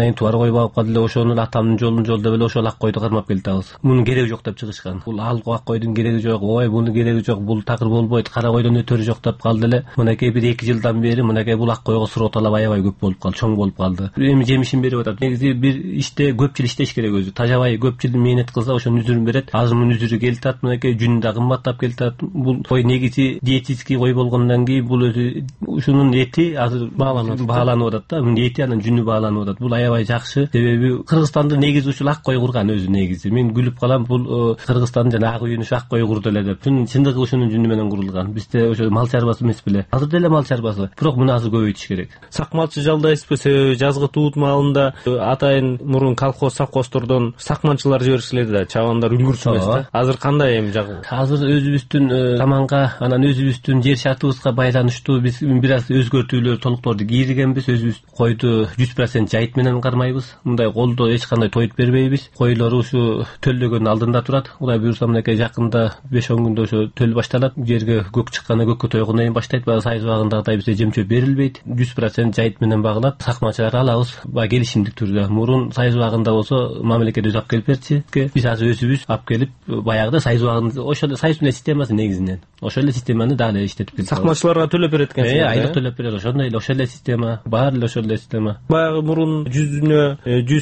Speaker 15: анан кийин тубар кой багып калды эле ошонун атамдын жолун жолдоп эле ошол ак койду кармап келатабыз. Мунун кереги жок деп чыгышкан. Бул ак койдун кереги жок, ой бунун кереги жок, бул такыр болбойт, кара койдон өтөрү жок деп калды эле. Мынакей 1-2 жылдан бери мынакей бул ак койго суроо талап аябай көп болуп калды, чоң болуп калды. Эми жемишин берип атат. Негизи бир иште көп жыл иштеш керек өзү. Тажабай көп жыл мээнет кылса ошонун үзүрүн берет. Азыр мунун үзүрү келатат, мынакей жүнү да кымбаттап келатат. Бул кой негизи диетический кой болгондон кийин бул өзү ушунун эти азыр бааланып атат да. Мунун эти анан жүнү бааланып атат. Бул аябай жакшы. Себеби Кыргызстанда негизи ушул ак кой курган өзү негизи. Мен күлүп калам, бул Кыргызстандын жана ак үйүнү ак кой курду эле деп. Чындыгы ушунун жүнү менен курулган. Бизде ошо мал чарбасы эмес беле. Азыр деле мал чарбасы. Бирок муну азыр көбөйтүш керек.
Speaker 14: Сакмалчы жалдайсызбы? Себеби жазгы туут маалында атайын мурун колхоз совхоздордон сакманчылар жиберишилерди да, чабандар үлгүрчү эмес да. Азыр кандай эми жагы?
Speaker 15: Азыр өзүбүздүн заманга, анан өзүбүздүн жер шартыбызга байланыштуу биз бир аз өзгөртүүлөр, толуктоорду кийригенбиз. Өзүбүз койду 100% жайыт менен кармайбыз. Мындай колдо эч кандай тойут бербейбиз. Койлор ушу төлдөгөнүн алдында турат. Кудай буюрса мынакей жакында 5-10 күндө ошо төл башталат. Жерге көк чыкканда көккө тойгондон кийин баштайт. Баягы сайыз убагындагыдай бизде жем-чөп берилбейт. 100% жайыт менен багылат. Сакманчыларды алабыз баягы келишимдик түрдө. Мурун сайыз убагында болсо мамлекет өзү алып келип берчү. Биз азыр өзүбүз алып келип баягыда сайыз убагында ошол сайыз менен системасы негизинен. Ошол эле системаны дагы эле иштетип келип.
Speaker 14: Сакманчыларга төлөп берет экенсиз.
Speaker 15: Айлык төлөп берет. Ошондой эле ошол эле система. Баары эле ошол эле система.
Speaker 14: Баягы мурун 100-дүнө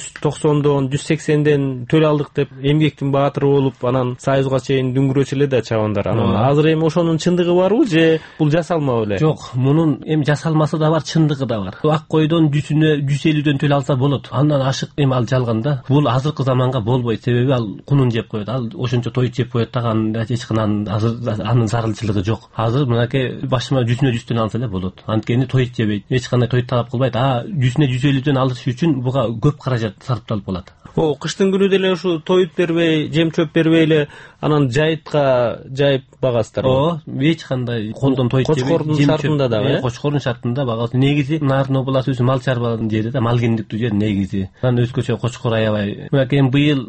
Speaker 14: 190дон 180ден төл алдык деп эмгектин баатыры болуп, анан сайызга чейин дүңгүрөчү эле да чабандар. Анан азыр эми ошонун чындыгы барбы же бул жасалма беле?
Speaker 15: Жок, мунун эми жасалмасы да бар, чындыгы да бар. Ак койдон 150дөн төл алса болот. Андан ашык эми ал жалганда. Бул азыркы заманга болбойт. Себеби ал кунун жеп коет. Ал ошончо тойут жеп коет да, эч кандай азыр анын зарылчылыгы жок. Азыр мынакей башыма 100дөн алса эле болот. Анткени тойут жебейт. Эч кандай тойут талап кылбайт. 150дөн алыш үчүн буга көп каражат сарпталып калат.
Speaker 14: Кыштын күнү деле ушу тоюп бербей, жем-чөп бербей эле анан жайытка жайып багасыздар.
Speaker 15: Эч кандай колдон тоюп жебей.
Speaker 14: Кочкордун шартында дагы,
Speaker 15: Кочкордун шартында багасы. Негизи Нарын областы өзү мал чарбанын жери да, мал кендиктүү жер негизи. Анан өзгөчө Кочкор аябай. Мынакей быйыл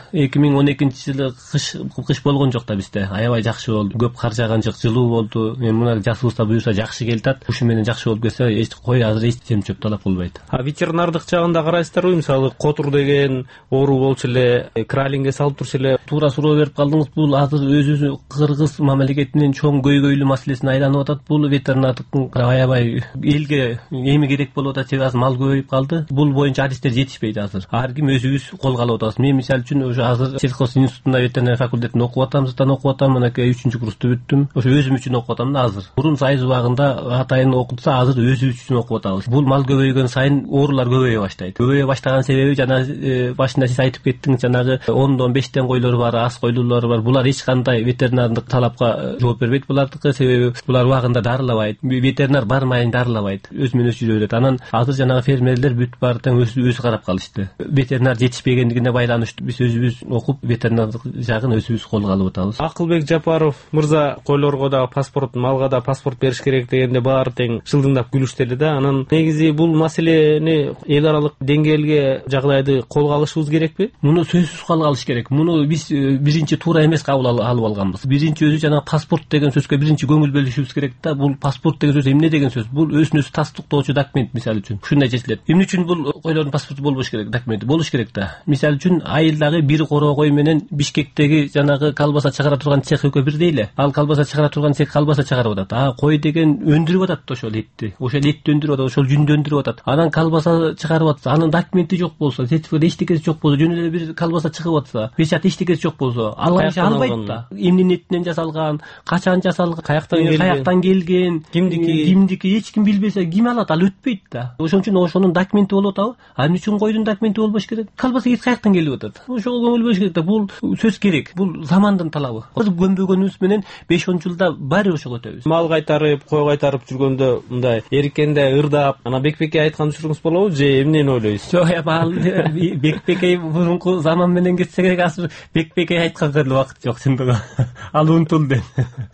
Speaker 15: 2012-жылы кыш болгон жок да бизде. Аябай жакшы болду. Көп кар жаган жок, жылуу болду. Эми мына жасыбызда буюрса жакшы келатат. Ушу менен жакшы болуп кетсе, эч кой азыр эч жем-чөп талап кылбайт.
Speaker 14: Ветеринардык жагында карайсыздарбы? Мисалы котур деген оору болчу эле, кралингге салып турчу эле.
Speaker 15: Туура суроо берип калдыңыз. Бул азыр өзү Кыргыз мамлекетинин чоң көйгөйлүү маселесине айланып атат. Бул ветеринардыктын аябай элге эми керек болуп атат. Себеби азыр мал көбөйүп калды. Бул боюнча адистер жетишпейт азыр. Ар ким өзүбүз колго алып атабыз. Мен мисалы үчүн ошо азыр сельхоз институтунда ветеринария факультетинде окуп атам, мынакей 3-курсту бүттүм. Ошо өзүм үчүн окуп атам да азыр. Мурун сайыз убагында атайын окутса, азыр өзүбүз үчүн окуп атабыз. Бул мал көбөйгөн сайын оорулар көбөйө баштайт. Көбөйө баштаган себеби жана башында сиз айтып кеттиңиз, жанагы 10дон 5тен койлор бар, аз койлуулар бар. Булар эч кандай ветеринардык талапка жооп бербейт булардыкы. Себеби булар убагында дарылабайт. Ветеринар бармайын дарылабайт. Өзү менен өзү жүрө берет. Анан азыр жанагы фермерлер бүт баары тең өзү карап калышты. Ветеринар жетишпегендигине байланыштуу биз өзүбүз окуп ветеринардык жагын өзүбүз колго алып атабыз.
Speaker 14: Акылбек Жапаров мырза койлорго да паспорт, малга да паспорт бериш керек дегенде баары тең жылдыңдап күлүштү эле да. Анан негизи бул маселени эл аралык деңгээлге жагдайды колго алышыбыз керекпи?
Speaker 15: Муну сөзсүз колго алыш керек. Муну биз биринчи туура эмес кабыл алып алганбыз. Биринчи өзү жана паспорт деген сөзгө биринчи көңүл бөлүшүбүз керек да. Бул паспорт деген сөз эмне деген сөз? Бул өзүн өзү тастыктоочу документ мисалы үчүн. Ушундай чечилет. Эмне үчүн бул койлордун паспорту болбош керек, документи болуш керек да. Мисалы үчүн айылдагы бир коро кой менен Бишкектеги жанагы колбаса чыгара турган цех экөө бирдей эле. Ал колбаса чыгара турган цех колбаса чыгарып атат. Кой деген өндүрүп атат ошол этти. Ошол этти өндүрүп атат, ошол жүндү өндүрүп атат. Анан колбаса чыгарып атса, анын документи жок болсо, сертификат эчтекеси жок болсо, жөн эле бир колбаса чыгып атса, печать эчтекеси жок болсо, албайт да. Эмненин этинен жасалган, качан жасалган, каяктан келген, кимдики эч ким билбесе ким алат, ал өтпөйт да. Ошон үчүн ошонун документи болуп атабы? Эмне үчүн койдун документи болбош керек? Колбаса эт каяктан келип атат? Ошого көңүл бөлүш керек да. Бул сөз керек. Бул замандын талабы. Азыр көнбөгөнүбүз менен 5-10 жылда баары ошого өтөбүз.
Speaker 14: Мал кайтарып, кой кайтарып жүргөндө мындай эркенде ырдап, ана Бекбекке айткан учуруңуз болобу же эмнени ойлойсуз?
Speaker 15: Жок, ал Бекбекке мурунку заман менен кетсе керек. Азыр Бекбекке айтканга эле убакыт жок чындыгы. Ал унутулду.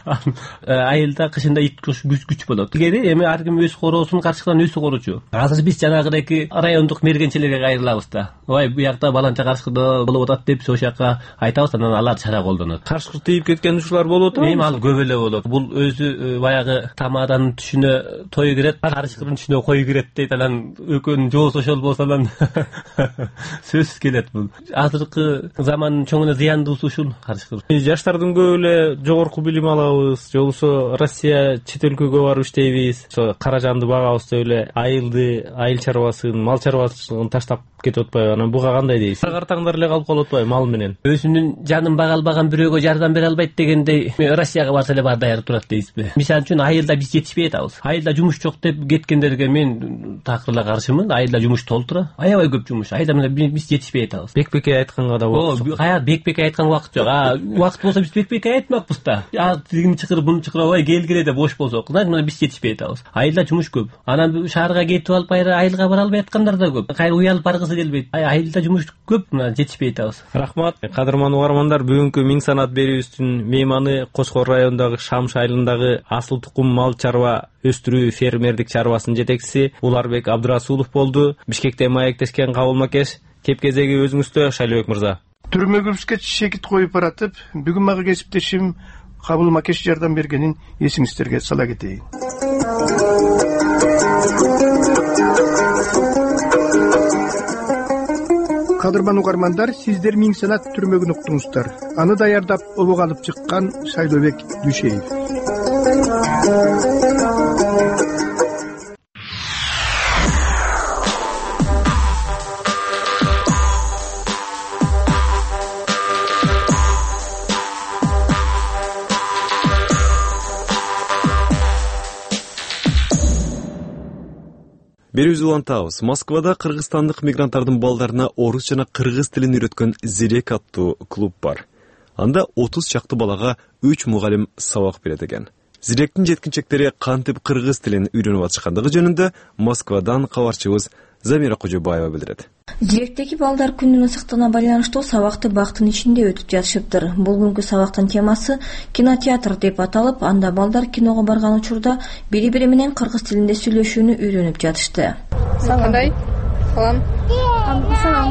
Speaker 15: Айылда кышында ит күч болот. Эгер эми ар ким өз короосун карчыктан өзү корочу. Азыр биз жанагыдеки райондук мергенчилерге кайрылабыз да. ой буякта баланча карышкы болуп атат деп ошол жака айтабыз, анан алар чара колдонот.
Speaker 14: Карышкы тийип кеткен ушулар болуп атабы?
Speaker 15: Эми ал көп эле болот. Бул өзү баягы тамаданын түшүнө той кирет, карышкынын түшүнө кой кирет дейт. Анан экөөнүн жоосу ошол болсо анан сөзсүз келет бул. Азыркы замандын чоң эле зыяндуусу ушул карышкы.
Speaker 14: Жаштардын көп эле жогорку билим алабыз, же болбосо Россия чет өлкөгө барып иштейбиз, ошо каражанды багабыз деп эле айыл чарбасын, мал чарбачылыгын таштап кетип атпайбы? Анан буга кандай дейсиз? Картаңдар эле калып калып атпайбы мал менен?
Speaker 15: Өзүнүн жанын бага албаган бирөөгө жардам бере албайт дегендей Россияга барса эле бар даяр турат дейсизби? Мисалы үчүн айылда биз жетишпей атабыз. Айылда жумуш жок деп кеткендерге мен такыр эле каршымын. Айылда жумуш толтура, аябай көп жумуш. Айда менен биз жетишпей атабыз.
Speaker 14: Бекбеке айтканга да убакыт жок.
Speaker 15: Кая бекбеке айтканга убакыт жок. Убакыт болсо биз бекбеке айтмакпыз да. Тигини чыкыр, буну чыкыр, ой келгиле деп бош болсок. Значит, биз жетишпей атабыз. Айылда жумуш көп. Анан шаарга кетип алып айылга бара албай аткандар да көп. Кайра уялып баргысы келбейт. Айылда жумуш көп, жетишпей атабыз.
Speaker 14: Рахмат. Кадырман угармандар, бүгүнкү Миң санат берүүбүздүн мейманы Кочкор районундагы Шамш айылындагы асыл тукум мал чарба өстүрүү фермердик чарбасынын жетекчиси Уларбек Абдырасулов болду. Бишкекте маектешкен Кабыл Макеш. Кеп кезеги өзүңүздө, Шайлыбек мырза.
Speaker 12: Түрмөгүбүзгө шекит коюп баратып, бүгүн мага кесиптешим Кабыл Макеш жардам бергенин эсиңиздерге сала кетейин. Кадырман угармандар, сиздер Миң санат түрмөгүн уктуңуздар. Аны даярдап обого алып чыккан Шайлыбек Дүшеев.
Speaker 1: Берүүбүздү улантабыз. Москвада кыргызстандык мигранттардын балдарына орус жана кыргыз тилин үйрөткөн Зирек аттуу клуб бар. Анда 30 чакты балага 3 мугалим сабак берет экен. Зиректин жеткинчектери кантип кыргыз тилин үйрөнүп атышкандыгы жөнүндө Москвадан кабарчыбыз Замира Кожобаева билдирет.
Speaker 16: Зиректеги балдар күндүн ысыктыгына байланыштуу сабакты бактын ичинде өтүп жатышыптыр. Бул күнкү сабактын темасы кинотеатр деп аталып, анда балдар киного барган учурда бири-бири менен кыргыз тилинде сүйлөшүүнү үйрөнүп жатышты.
Speaker 2: Кандай? Салам.
Speaker 3: Салам.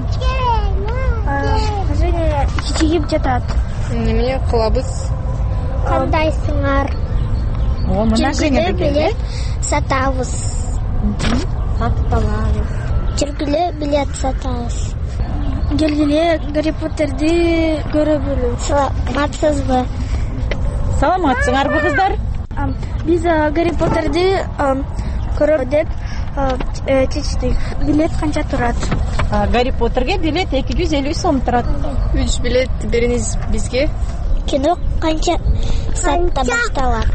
Speaker 3: Кичигип жатат.
Speaker 2: Эмне кылабыз?
Speaker 3: Кандайсыңар? Жүргүлө билет сатабыз.
Speaker 16: Сатып алабыз.
Speaker 3: Жүргүлө билет сатабыз.
Speaker 16: Келгиле Гарри Поттерди көрөбүз.
Speaker 3: Саламатсызбы?
Speaker 4: Саламатсыңарбы кыздар?
Speaker 3: Биз Гарри Поттерди көрөбүз деп чечтик. Билет канча турат?
Speaker 4: Гарри Поттерге билет 250 сом турат.
Speaker 2: 3 билет бериңиз бизге.
Speaker 3: Кино канча саатта башталат?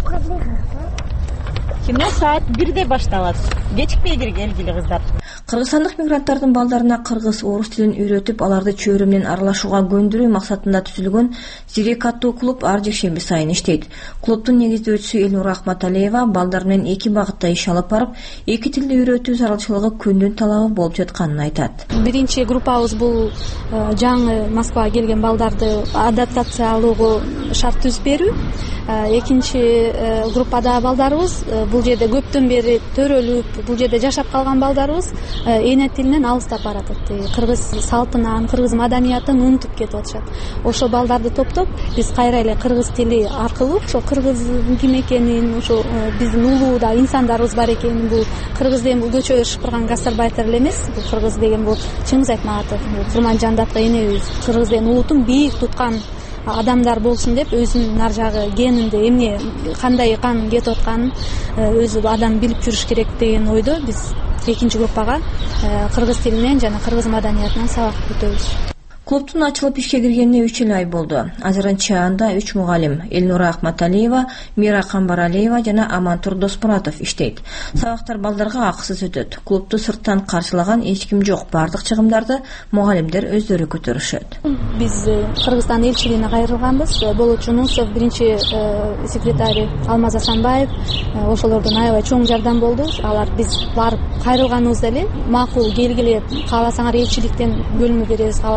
Speaker 4: Кино саат 1-де башталат. Кечикпей келгиле кыздар.
Speaker 16: Кыргызстандык мигранттардын балдарына кыргыз, орус тилин үйрөтүп, аларды чөйрө менен аралашууга көндүрүү максатында түзүлгөн Зирек аттуу клуб ар жекшемби сайын иштейт. Клубдун негиздөөчүсү Элнура Ахматалиева балдар менен 2 багытта иш алып барып, 2 тилди үйрөтүү зарылчылыгы күндүн талабы болуп жатканын айтат.
Speaker 17: Биринчи группабыз бул жаңы Москвага келген балдарды адаптациялоого шарт түзүп берүү. Экинчи группада балдарыбыз бул жерде көптөн бери төрөлүп, бул жерде жашап калган балдарыбыз эне тилинен алыстап баратат. Кыргыз салтынан, кыргыз маданиятын унутуп кетип атышат. Ошо балдарды топтоп, биз кайра эле кыргыз тили аркылуу ошо кыргыздын ким экенин, ошо биздин улууда инсандарыбыз бар экенин, бул кыргыз деген бул көчөдө шыпырган гастарбайтер эле эмес. Бул кыргыз деген бул Чыңгыз Айтматов, Курманжандатка энебиз, кыргыз деген улутун бийик туткан адамдар болсун деп өзүнүн нар жагы генинде эмне кандай кан кетип атканын өзү адам билип жүрүш керек деген ойдо биз экинчи группага кыргыз тилинен жана кыргыз маданиятынан сабак өтөбүз.
Speaker 16: Клубтун ачылып ишке киргенине 3 ай болду. Азырынча анда 3 мугалим Элнура Ахматалиева, Мира Камбаралиева жана Амантур Доспуратов иштейт. Сабактар балдарга акысыз өтөт. Клубту сырттан каршылаган эч ким жок. Бардык чыгымдарды мугалимдер өздөрү көтөрүшөт.
Speaker 17: Биз Кыргызстан элчилигине кайрылганбыз. Болот Жунусов, биринчи секретарь Алмаз Асанбаев, ошолордун аябай чоң жардам болду. Алар биз барып кайрылганыбызда эле макул келгиле, кааласаңар элчиликтен бөлмө беребиз, кааласаңар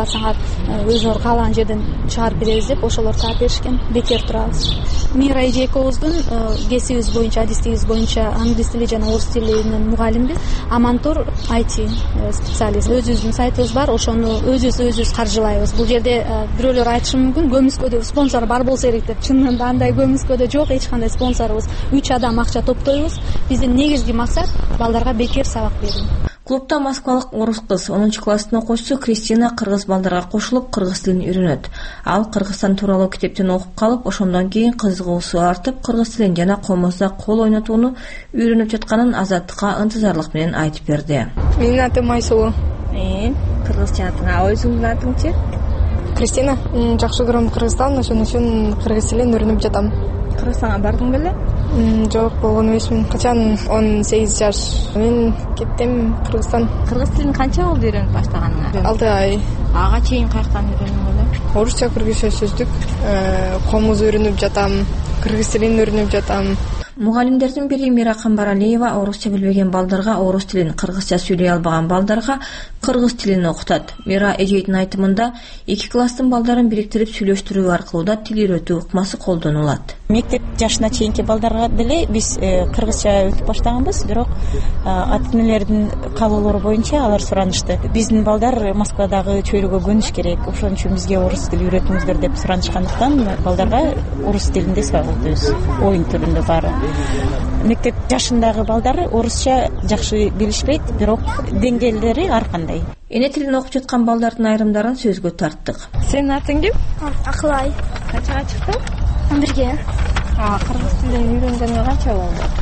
Speaker 17: өзүңөр каалаган жерден чыгарып беребиз деп ошолор таап беришкен. Бекер турабыз. Мира Эжековуздун кесибибиз боюнча, адистигибиз боюнча англис тили жана орус тилинин мугалимбиз. Амантур IT специалист. Өзүбүздүн сайтыбыз бар, ошону өзүбүз каржылайбыз. Бул жерде бирөөлөр айтышы мүмкүн, көмүскөдө спонсор бар болсо керек деп. Чынында андай көмүскөдө жок, эч кандай спонсорубуз. 3 адам акча топтойбуз. Биздин негизги максат балдарга бекер сабак берүү.
Speaker 16: Клубда москвалык орус кыз 10 класстын окуучусу Кристина кыргыз балдарга кошулуп кыргыз тилин үйрөнөт. Ал Кыргызстан тууралуу китептен окуп калып, ошондон кийин кызыгуусу артып, кыргыз тилин жана комузда кол ойнотууну үйрөнүп жатканын Азаттыкка ынтызарлык менен айтып берди.
Speaker 2: Менин атым Айсулуу.
Speaker 16: Кыргызча атыңа, өзүңдүн атыңчы?
Speaker 2: Кристина. Жакшы көрөм Кыргызстан, ошон үчүн кыргыз тилин үйрөнүп жатам.
Speaker 16: Кыргызстанга бардың беле?
Speaker 2: Жок, болгон эмесмин. Качан 18 жаш. Мен кеттим Кыргызстан.
Speaker 16: Кыргыз тилин канча болду үйрөнүп баштаганыңа?
Speaker 2: 6 ай.
Speaker 16: Ага чейин каяктан үйрөндүң беле?
Speaker 2: Орусча, кыргызча сөздүк, комуз үйрөнүп жатам, кыргыз тилин үйрөнүп жатам.
Speaker 16: Мугалимдердин бири Мира Камбаралиева орусча билбеген балдарга орус тилин, кыргызча сүйлөй албаган балдарга кыргыз тилин окутат. Мира Эжейдин айтымында 2 класстын балдарын бириктирип сүйлөштүрүү аркылуу да тил үйрөтүү ыкмасы колдонулат.
Speaker 4: Мектеп жашына чейинки балдарга деле биз кыргызча өтүп баштаганбыз, бирок ата-энелердин каалоолору боюнча алар суранышты. Биздин балдар Москвадагы чөйрөгө көнүш керек, ошон үчүн бизге орус тили үйрөтүңүздөр деп суранышкандыктан балдарга орус тилинде сабак өтөбүз, оюн түрүндө баары. Мектеп жашындагы балдар орусча жакшы билишпейт, бирок деңгээлдери ар кандай.
Speaker 16: Эне тилин окуп жаткан балдардын айрымдарын сөзгө тарттык.
Speaker 3: Сенин атың ким? Акылай.
Speaker 16: Канчага чыктың?
Speaker 3: 11-ге.
Speaker 16: Кыргыз тилин үйрөнгөнгө канча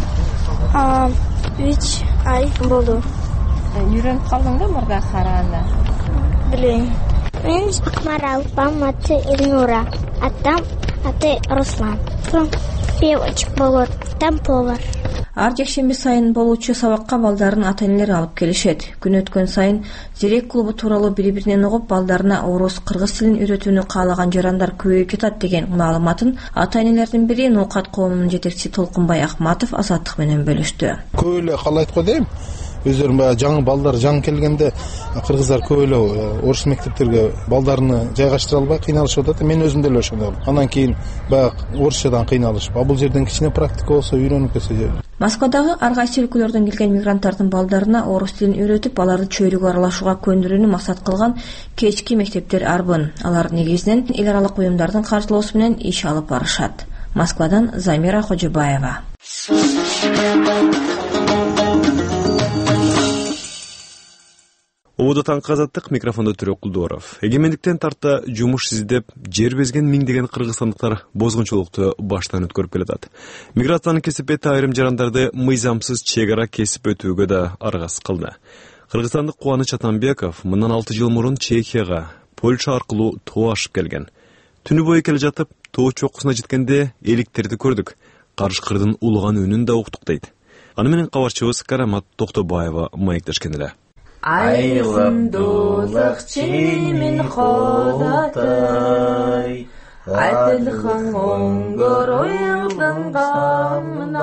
Speaker 16: болду?
Speaker 3: 3 ай болду.
Speaker 16: Үйрөнүп калдың да мурда караганда?
Speaker 3: Билейм. Мен Акмарал, аты Эльнура, атам аты Руслан. Певочек болот, там повар.
Speaker 16: Ар жекшемби сайын болуучу сабакка балдарын ата-энелери алып келишет. Күн өткөн сайын Зерек клубу тууралуу бири-биринен угуп балдарына орус, кыргыз тилин үйрөтүүнү каалаган жарандар көбөйүп жатат деген маалыматын ата-энелердин бири Ноокат коомунун жетекчиси Толкунбай Акматов Азаттык менен бөлүштү.
Speaker 18: Көп эле каалайт го дейм. Өздөрүн баягы жаңы балдар жаңы келгенде кыргыздар көп эле орус мектептерге балдарыны жайгаштыра албай кыйналышып атат. Мен өзүм деле ошондой. Андан кийин баягы орусчадан кыйналышып, бул жерден кичине практика болсо үйрөнүп келсе.
Speaker 16: Москвадагы ар кайсы өлкөлөрдөн келген мигранттардын балдарына орус тилин үйрөтүп, аларды чөйрөгө аралашууга көндүрүүнү максат кылган кечки мектептер арбын. Алар негизинен эл аралык уюмдардын каржылоосу менен иш алып барышат. Москвадан Замира Кожобаева.
Speaker 1: Ободо таңкы азаттык, микрофондо Түрөк Кулдуоров. Эгемендиктен тарта жумуш издеп, жер безген миңдеген кыргызстандыктар бозгунчулукту баштан өткөрүп келатат. Миграциянын кесипети айрым жарандарды мыйзамсыз чек ара кесип өтүүгө да аргас кылды. Кыргызстандык Кубаныч Атамбеков мындан 6 жыл мурун Чехияга, Польша аркылуу тоо ашып келген. Түнү бою келе жатып, тоо чокусуна жеткенде эликтерди көрдүк. Карышкырдын улуган үнүн да уктук дейт. Аны менен кабарчыбыз Карамат Токтобаева маектешкен эле.
Speaker 13: Айылымдулық чеймін қодатай, айтылған оңгор ойылдың қамына.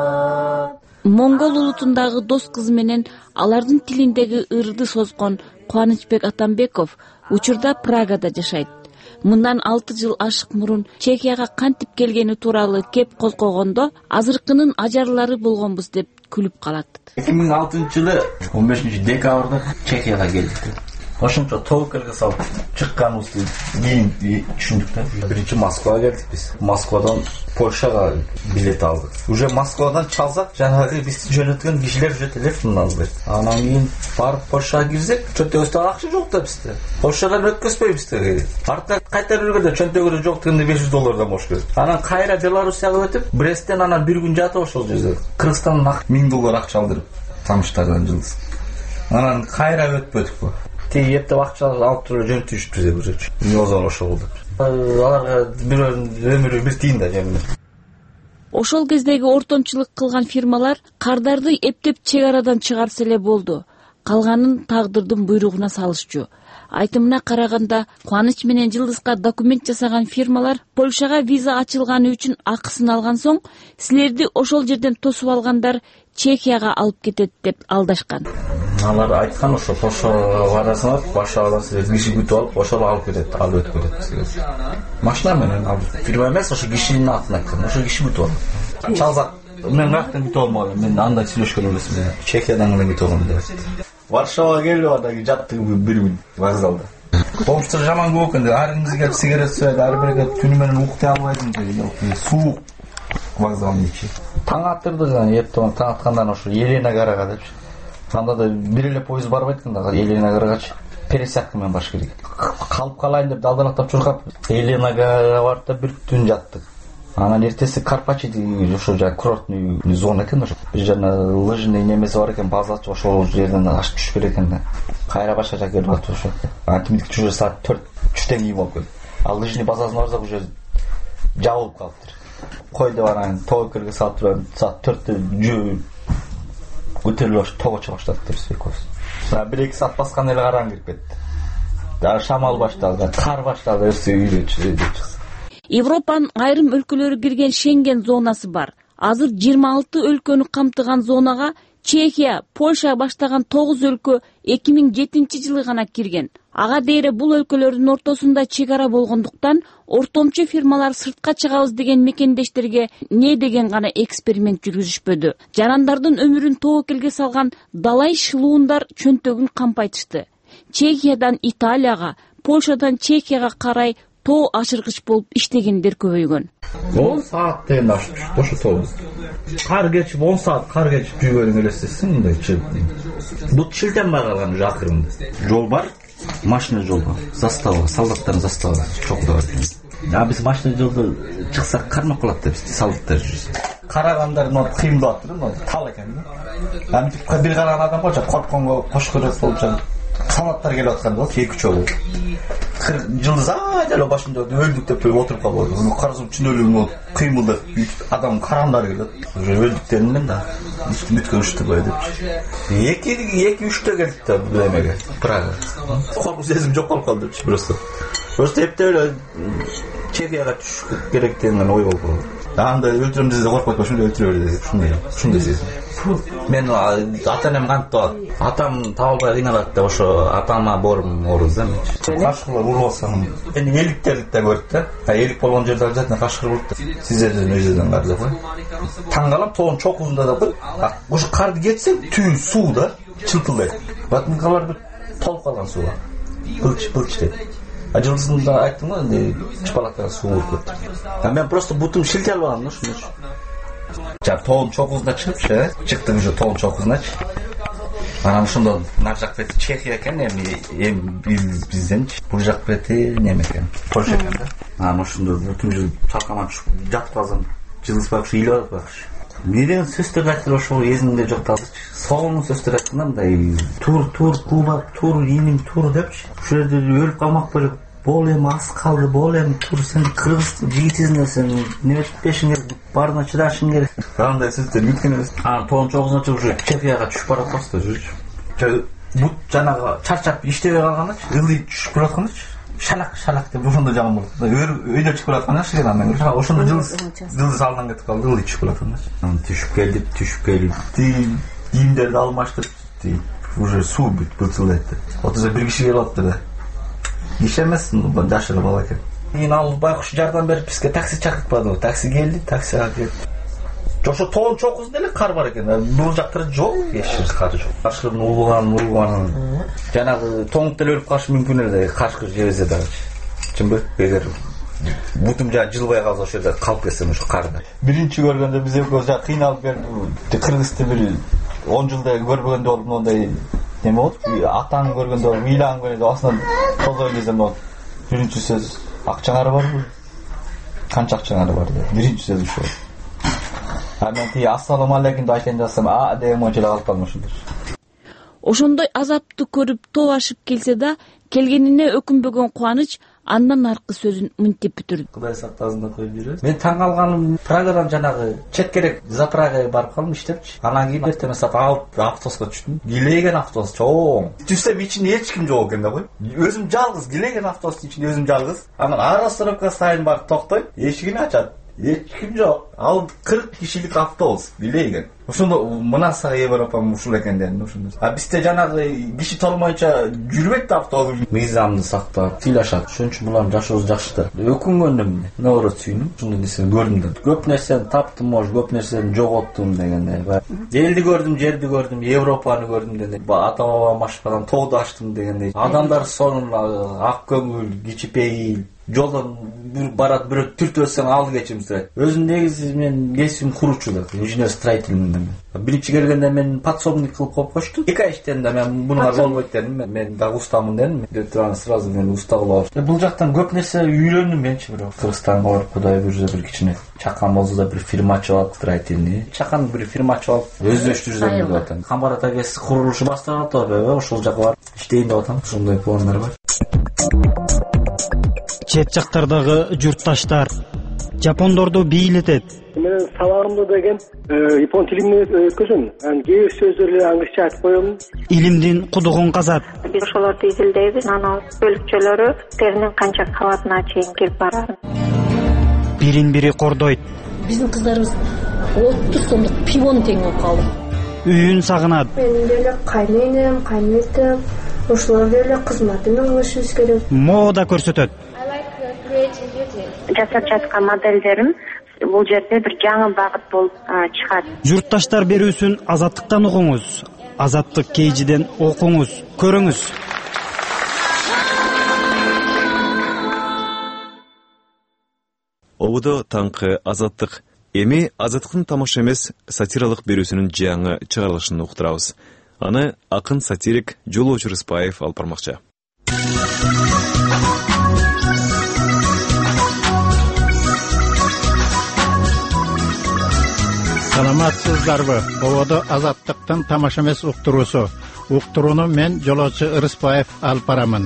Speaker 19: Монгол улутундагы дос кызы менен алардын тилиндеги ырды созгон Кубанычбек Атамбеков учурда Прагада жашайт. Мындан 6 жыл ашык мурун Чехияга кантип келгени тууралуу кеп козгогондо азыркынын ажарлары болгонбуз деп күлүп калат.
Speaker 20: 2006-жылы 15-декабрда Чехияга келдик. Ошончо тоо кыргыз алып чыкканыбызды кийин түшүндүк да. Биринчи Москвага келдик биз. Москвадан Польшага билет алдык. Уже Москвадан чалсак, жанагы бизди жөнөткөн кишилер уже телефон алды. Анан кийин барып Польшага кирсек, чөнтөгүбүздө акча жок да бизде. Польшадан өткөзбөйбүз. Артта кайтарып жүргөндө чөнтөгүдө жок дегенде $500 болуш керек. Анан кайра Белоруссияга өтүп, Бресттен анан бир күн жатып ошол жерде Кыргызстандан $1000 акча алдырып таныштаган жылдыз. Анан кайра өтпөдүк бу. Теги эптеп акча алып туруп жөнөтүшүптү уже. Озон ошол болду. Аларга бирөөнүн өмүрү бир тиын да жемде.
Speaker 19: Ошол кездеги ортомчулук кылган фирмалар кардарды эптеп чек арадан чыгарса эле болду. Калганын тагдырдын буйругуна салышчу. Айтымына караганда, Кубаныч менен Жылдызга документ жасаган фирмалар Польшага виза ачылганы үчүн акысын алган соң, силерди ошол жерден тосуп алгандар Чехияга алып кетет деп алдашкан.
Speaker 20: Алар айткан ошо Польшага барасыңар, башаалар силерди киши күтүп алып, ошол алып кетет, алып өтүп кетет. Машина менен алып, фирма эмес, ошо кишинин атын айткан, ошо киши күтүп алат. Чалзак, мен каяктан күтүп алмадым, мен андай сүйлөшкөн эмесмин. Чехиядан эле күтүп алам деп. Варшавага келип андагы жаттык бир күн вокзалда. Помуштар жаман көп экен. Ар кимге келип сигарет сүйөт, ар бирге түнү менен уктай албайсың деп. Суук вокзалдын ичи. Таң атырдык, эптен таң аткандан ошо Еленагарага деп. Анда да бир эле поезд барбайт экен да, Еленагарагачы. Пересадка менен баш керек. Калып калайын деп далдалактап чуркап, Еленагарага барып да бир түн жаттык. Анан эртеси Карпачи деген ошо жай курортный зона экен ошо. Бир жана лыжный немеси бар экен, базачы ошол жерден аш түшүп керек экен да. Кайра башка келип атып ошо. Антимдик уже саат 4-3тен кийип алып келди. Ал лыжный базасына барсак уже жабылып калыптыр. Кой деп анан тоокерге салып турам, саат 4-тө көтөрүлүп ошо тогочо баштадыптыр экөөбүз. 1-2 саат баскан эле караң кирип кетти. Да шамал башталды, кар башталды, өсө үйрөчү деп чыкса.
Speaker 19: Европанын айрым өлкөлөрү кирген Шенген зонасы бар. Азыр 26 өлкөнү камтыган зонага Чехия, Польша баштаган 9 өлкө 2007-жылы гана кирген. Ага дейре бул өлкөлөрдүн ортосунда чек ара болгондуктан ортомчу фирмалар сыртка чыгабыз деген мекендештерге не деген гана эксперимент жүргүзүшпөдү. Жарандардын өмүрүн тоокелге салган далай шылуундар чөнтөгүн кампайтышты. Чехиядан Италияга, Польшадан Чехияга карай тоо ашыргыч болуп иштегендер көбөйгөн.
Speaker 20: 10 саат деген ошо тоо. Кар кечип 10 саат кар кечип жүргөнүн элестетсең мындайчы. Бут шилтенбей калган уже акырында. Жол бар, машина жол бар. Застава, солдаттардын заставасы чокуда бар экен. Биз машина жолдо чыксак кармап калат деп солдаттар жүрсө. Карагандар мына кыймылдап атыр, мына тал экен да. Антип бир караган адам болчу, коркконго кошкурат болуп жатат. Солдаттар келип аткан болот, 2-3 жолу. Жылдыз айдалы башында өлдүк деп отуруп калып, карасам түнөлүм кыймылдап, адам карандар келет. Уже өлдүктөрүнөн да үмүткө уштубай деп. 2-3тө келдик да бул эмеге, Прага. Коркуп сезим жок болуп калды деп просто. Просто эптеп эле Чехияга түшүп керек деген ой болуп калды. Анда өлтүрөм десе коркпойт, ошондой өлтүрө берди. Ушундай сезим. Мен ата-энем кантип атам табылбай кыйналат деп ошо атама борум орус да. Кашкырлар урласам, эми эликтерди да көрдүк да. Элик болгон жерде обязательно кашкыр болот да. Сиздерден өзүдөн бар деп кой. Таң калам тоонун чокуусунда да кой. Ушу карды кетсең түн суу да чылтылдайт. Батынкалар бир толуп калган суу. Былч дейт. Жылдызында айттым го, чыпалакка суу болуп кетти. Мен просто бутум шилтелип алгам да ушуну. Тоонун чокуусуна чыктык уже тоонун чокуусуначы. Анан ошондо нар жак бети Чехия экен, эми бизденчи. Бул жак бети неме экен, Польша экен да. Анан ошондо бүтүн жыл чалкаман чүп жатып калсам, жылдызбай ушу ыйлап атпакчы. Менден сөздөр айтып ошол эзимде жок талдычы. Сонун сөздөр айтканда мындай тур куба тур иймин тур депчи. Ушул жерде өлүп калмак болуп бол эми аз калды, бол эми тур сен кыргыз жигитисиң сен неме этпешиң керек, баарына чыдашың керек. Кандай сөздөр бүткөн эмес. Анан тоонун чогусуна уже Чехияга түшүп барат просто жүрчү. Бут жанагы чарчап иштебей калганычы, ылый түшүп баратканычы. Шалак деп ошондо жаман болот. Өйдө чыгып бараткан шыгын андан көрө. Ошондо жылдыз алдынан кетип калды, ылый түшүп баратканычы. Анан түшүп келип, кийимдерди алмаштырып, уже суу бытылдайт. Отуза бир киши келип атты да. Киши эмес, жашыры бала экен. Кийин ал байкуш жардам берип бизге такси чакыртпады. Такси келди, таксига кетти. Ошо тоонун чокусунда эле кар бар экен. Бул жактары жок, эч кар жок. Кашкырдын улуган. Жанагы тоңуп деле өлүп калышы мүмкүн эле, кашкыр жебесе дагы. Чынбы? Эгер бутум жа жылбай калса ошол жерде калып кетсем ошо карда. Биринчи көргөндө биз экөөбүз жа кыйналып келип, кыргызды бир 10 жылда көрбөгөндө болуп мондай неме болуп, атаң көргөндө, ыйлаган көргөндө асынан тозой десем болот. Биринчи сөз акчаңар барбы? Канча акчаңар бар деп. Биринчи сөз ошо. Мен тиги ассалам алейкумду айтайын десем, деген моунча калып калмышымдыр.
Speaker 19: Ошондой азапты көрүп тоо ашып келсе да, келгенине өкүнбөгөн Кубаныч андан аркы сөзүн мынтип бүтүрдү.
Speaker 20: Кудай сактасын да коюп жүрөбүз. Мен таң калганым Прагадан жанагы чет керек заправкага барып калдым иштепчи. Анан кийин эртең саат алып автобуска түштүм. Килеген автобус чоң. Түшсөм ичинде эч ким жок экен да кой. Өзүм жалгыз, килеген автобустун ичинде өзүм жалгыз. Анан аэросторовка сайын барып токтойт, эшигин ачат. эч ким жок. Ал 40 кишилик автобус билейген. Ошондо мынаса Европам ушул экен дедим ошондо. А бизде жанагы киши толмойча жүрбөйт да автобус. Мыйзамды сактап, тыйлашат. Ошон үчүн булардын жашоосу жакшы да. Өкүнгөнүм, наоборот сүйүнүм. Ошондой нерсени көрдүм да. Көп нерсени таптым, может, көп нерсени жоготтум дегендей. Элди көрдүм, жерди көрдүм, Европаны көрдүм дегендей. Ата бабам ашпадан тоодо аштым дегендей. Адамдар сонун, ак көңүл, кичипейил. Жолдон бир барат, бирөө түртүп өтсөң алды кечим сурайт. Өзүм негизи мен кесибим куручу да, инженер строительмин да. Биринчи келгенде мен подсобник кылып коюп кошту. 2 ай иштедим да, мен бунулар болбойт дедим. Мен дагы устамын дедим. Директораны сразу мени уста кылып алды. Бул жактан көп нерсе үйрөндүм менчи, бирок Кыргызстанга барып Кудай буйрса бир кичине чакан болсо да бир фирма ачып алып строительный. Чакан бир фирма ачып алып өздөштүрсөм деп атам. Камбарат агесі курулушу башталат да, ошол жака барып иштейин деп атам. Ошондой пландар бар.
Speaker 21: Чет жактардагы журтташтар жапондорду бийлетет.
Speaker 22: Мен сабагымда деген япон тилинен өткөзөм. Анан кээ сөздөрдү англисче айтып коем.
Speaker 21: Илимдин кудугун казат.
Speaker 23: Биз ошолорду изилдейбиз. Анан бөлүкчөлөрү теринин канча кабатына чейин кирип барат.
Speaker 21: Бирин-бири кордойт.
Speaker 24: Биздин кыздарыбыз 30 сомдук пивону тең болуп калды.
Speaker 21: Үйүн сагынат.
Speaker 25: Мен деле кайненем, кайнетем, ошолор деле кызматын алышыбыз керек.
Speaker 21: Мода көрсөтөт.
Speaker 23: Жасап жаткан моделдерим бул жерде бир жаңы багыт болуп чыгат.
Speaker 21: Журтташтар берүүсүн Азаттыктан угуңуз. Азаттык кейжиден окуңуз, көрүңүз.
Speaker 1: Обудо таңкы Азаттык. Эми Азаттыктын тамаша эмес сатиралык берүүсүнүн жаңы чыгарылышын уктурабыз. Аны акын сатирик Жолоочу Рыспаев алып бармакчы.
Speaker 26: Саламатсыздарбы? Ободо Азаттыктын тамаша эмес уктуруусу. Уктурууну мен Жолоочу Рыспаев алып барамын.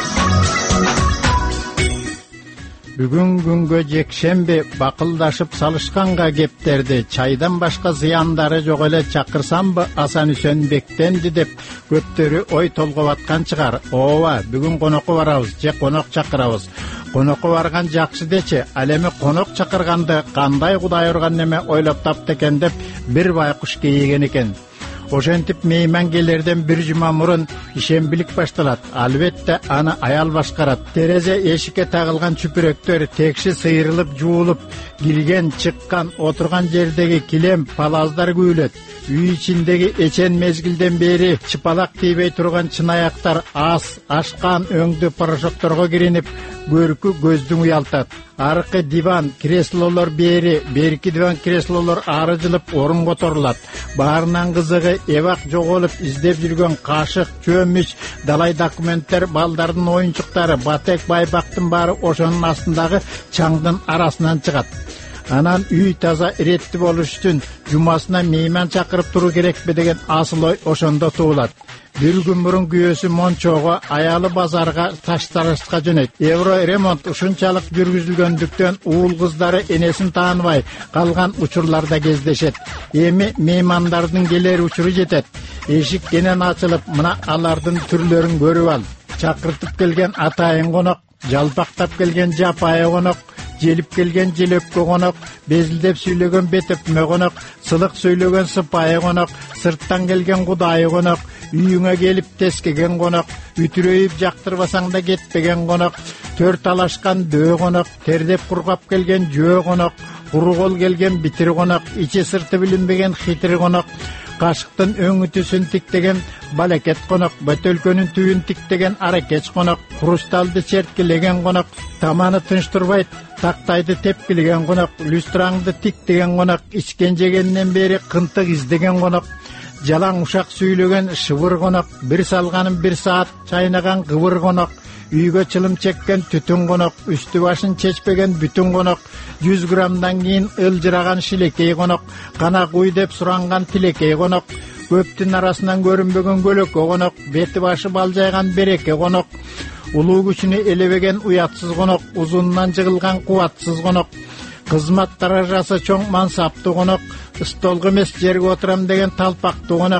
Speaker 26: Бүгүн күнгө жекшемби бакылдашып салышканга кептерди. Чайдан башка зыяндары жок эле чакырсамбы Асан Үсөнбектенди деп көптөрү ой толгоп аткан чыгар. Ооба, бүгүн конокко барабыз, же конок чакырабыз. Конокко барган жакшы дечи, ал эми конок чакырганды кандай Кудай урган неме ойлоп тапты экен деп бир байкуш кейиген экен. Ошентип меймангелерден бир жума мурун ишембилик башталат. Албетте аны аял башкарат. Терезе эшикке тагылган чүпүрөктөр текши сыйрылып жуулуп, кирген, чыккан, отурган жердеги килем, палаздар күйүлөт. Үй ичиндеги эчен мезгилден бери чыпалак тийбей турган чынаяктар ас, ашкан өңдү порошокторго киринип, көркү көздүн уялтат. Аркы диван, креслолор берки диван креслолор ары жылып орун которулат. Баарынан кызыгы эбак жоголуп издеп жүргөн кашык, чөмүч, далай документтер, балдардын оюнчуктары, батек байбактын баары ошонун астындагы чаңдын арасынан чыгат. Анан үй таза иретти болуш үчүн жумасына мейман чакырып туруу керекпи деген асыл ой ошондо туулат. Бир күн мурун күйөөсү Мончого, аялы базарга таштарышка жөнөйт. Евро ремонт ушунчалык жүргүзүлгөндүктөн уул кыздары энесин тааныбай калган учурларда кездешет. Эми меймандардын келер учуру жетет. Эшик кенен ачылып, мына алардын түрлөрүн көрүп ал. Чакыртып келген атайын конок, жалпактап келген жапайы конок, желип келген желөккө конок, безилдеп сүйлөгөн бетепме конок, сылык сүйлөгөн сыпайы конок, сырттан келген кудайы конок, үйүңө келип тескеген конок, үтүрөйүп жактырбасаң да кетпеген конок, төрт алашкан дөө конок, тердеп кургап келген жөө конок, куру кол келген битир конок, ичи сырты билинбеген хитир конок, кашыктын өңүтүсүн тиктеген балекет конок, бөтөлкөнүн түбүн тиктеген аракеч конок, хрусталды черткилеген конок, таманы тынчтырбайт, тактайды тепкилеген конок, люстраңды тиктеген конок, ичкен жегенден бери кынтык издеген конок, жалаң ушак сүйлөгөн шыбыр конок, бир салганын бир саат чайнаган кыбыр конок, үйгө чылым чеккен түтүн конок, үстү башын чечпеген бүтүн конок, 100 граммдан кийин ылжыраган шилекей конок, кана куй деп суранган тилекей конок, көптүн арасынан көрүнбөгөн көлөккө конок, бети башы балжайган береке конок, улуу күчүнө элебеген уятсыз конок, узунунан жыгылган кубатсыз конок, кызмат даражасы чоң мансаптуу конок, столго эмес жерге отурам деген талпактуу конок,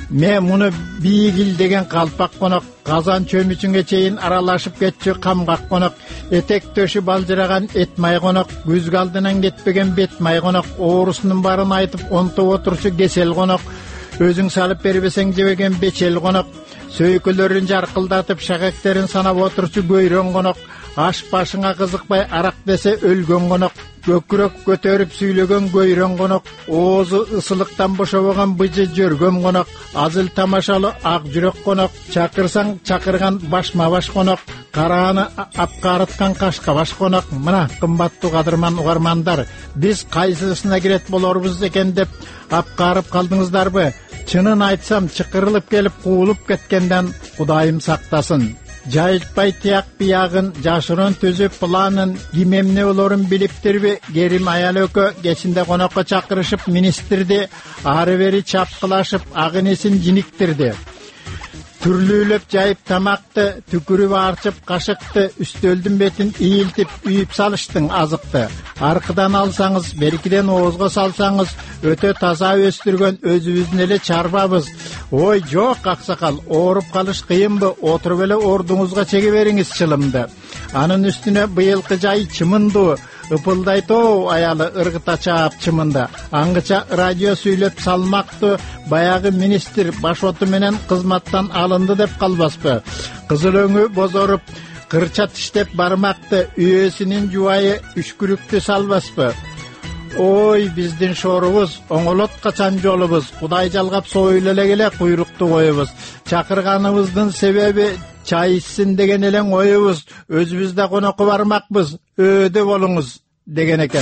Speaker 26: Мен муну бийгил деген калпак конок, казан чөмүчүнгө чейин аралашып кетчү камгак конок, этек төшү балжыраган эт май конок, күзгү алдынан кетпеген бет май конок, оорусунун барын айтып онтоп отурчу кесел конок, өзүң салып бербесең жебеген бечел конок, сөйкөлөрүн жаркылдатып шагектерин санап отурчу көйрөң конок, аш башыңа кызыкпай арак десе өлгөн конок, көкүрөк көтөрүп сүйлөгөн көйрөң конок, оозу ысылыктан бошобогон быжы жөргөм конок, азыл тамашалуу ак жүрөк конок, чакырсаң чакырган башма баш конок, карааны апкарыткан кашка баш конок. Мына кымбаттуу кадырман угармандар, биз кайсысына кирет болорбуз экен деп апкарып калдыңыздарбы? Чынын айтсам, чыкырылып келип куулуп кеткенден Кудайым сактасын. Жайылтпай тияк биягын, жашырын түзүп планын, ким эмне болорун билиптирби? Керим аял өкө кечинде конокко чакырышып министрди, ары бери чапкылашып агынесин жиниктирди. Түрлүүлөп жайып тамакты, түкүрүп арчып кашыкты, үстөлдүн бетин ийилтип үйүп салыштың азыкты. Аркыдан алсаңыз, беркиден оозго салсаңыз, өтө таза өстүргөн өзүбүздүн эле чарбабыз. Ой, жок аксакал, ооруп калыш кыйынбы? Отуруп эле ордуңузга чеге бериңиз чылымды. Анын үстүнө быйылкы жай чымындуу, ыпылдайт-оу аялы ыргыта чаап чымында. Аңгыча радио сүйлөп салмактуу, баягы министр башоту менен кызматтан алынды деп калбаспы? Кызыл өңү бозоруп, кырча тиштеп бармакты, үйөсүнүн жубайы үшкүрүктү салбаспы? Ой, биздин шорубуз, оңолот качан жолубуз, Кудай жалгап сойло эле келе куйрукту коебуз. Чакырганыбыздын себеби чай ичсин деген элең оюбуз, өзүбүз да конокко бармакпыз, өөдө болуңуз деген экен.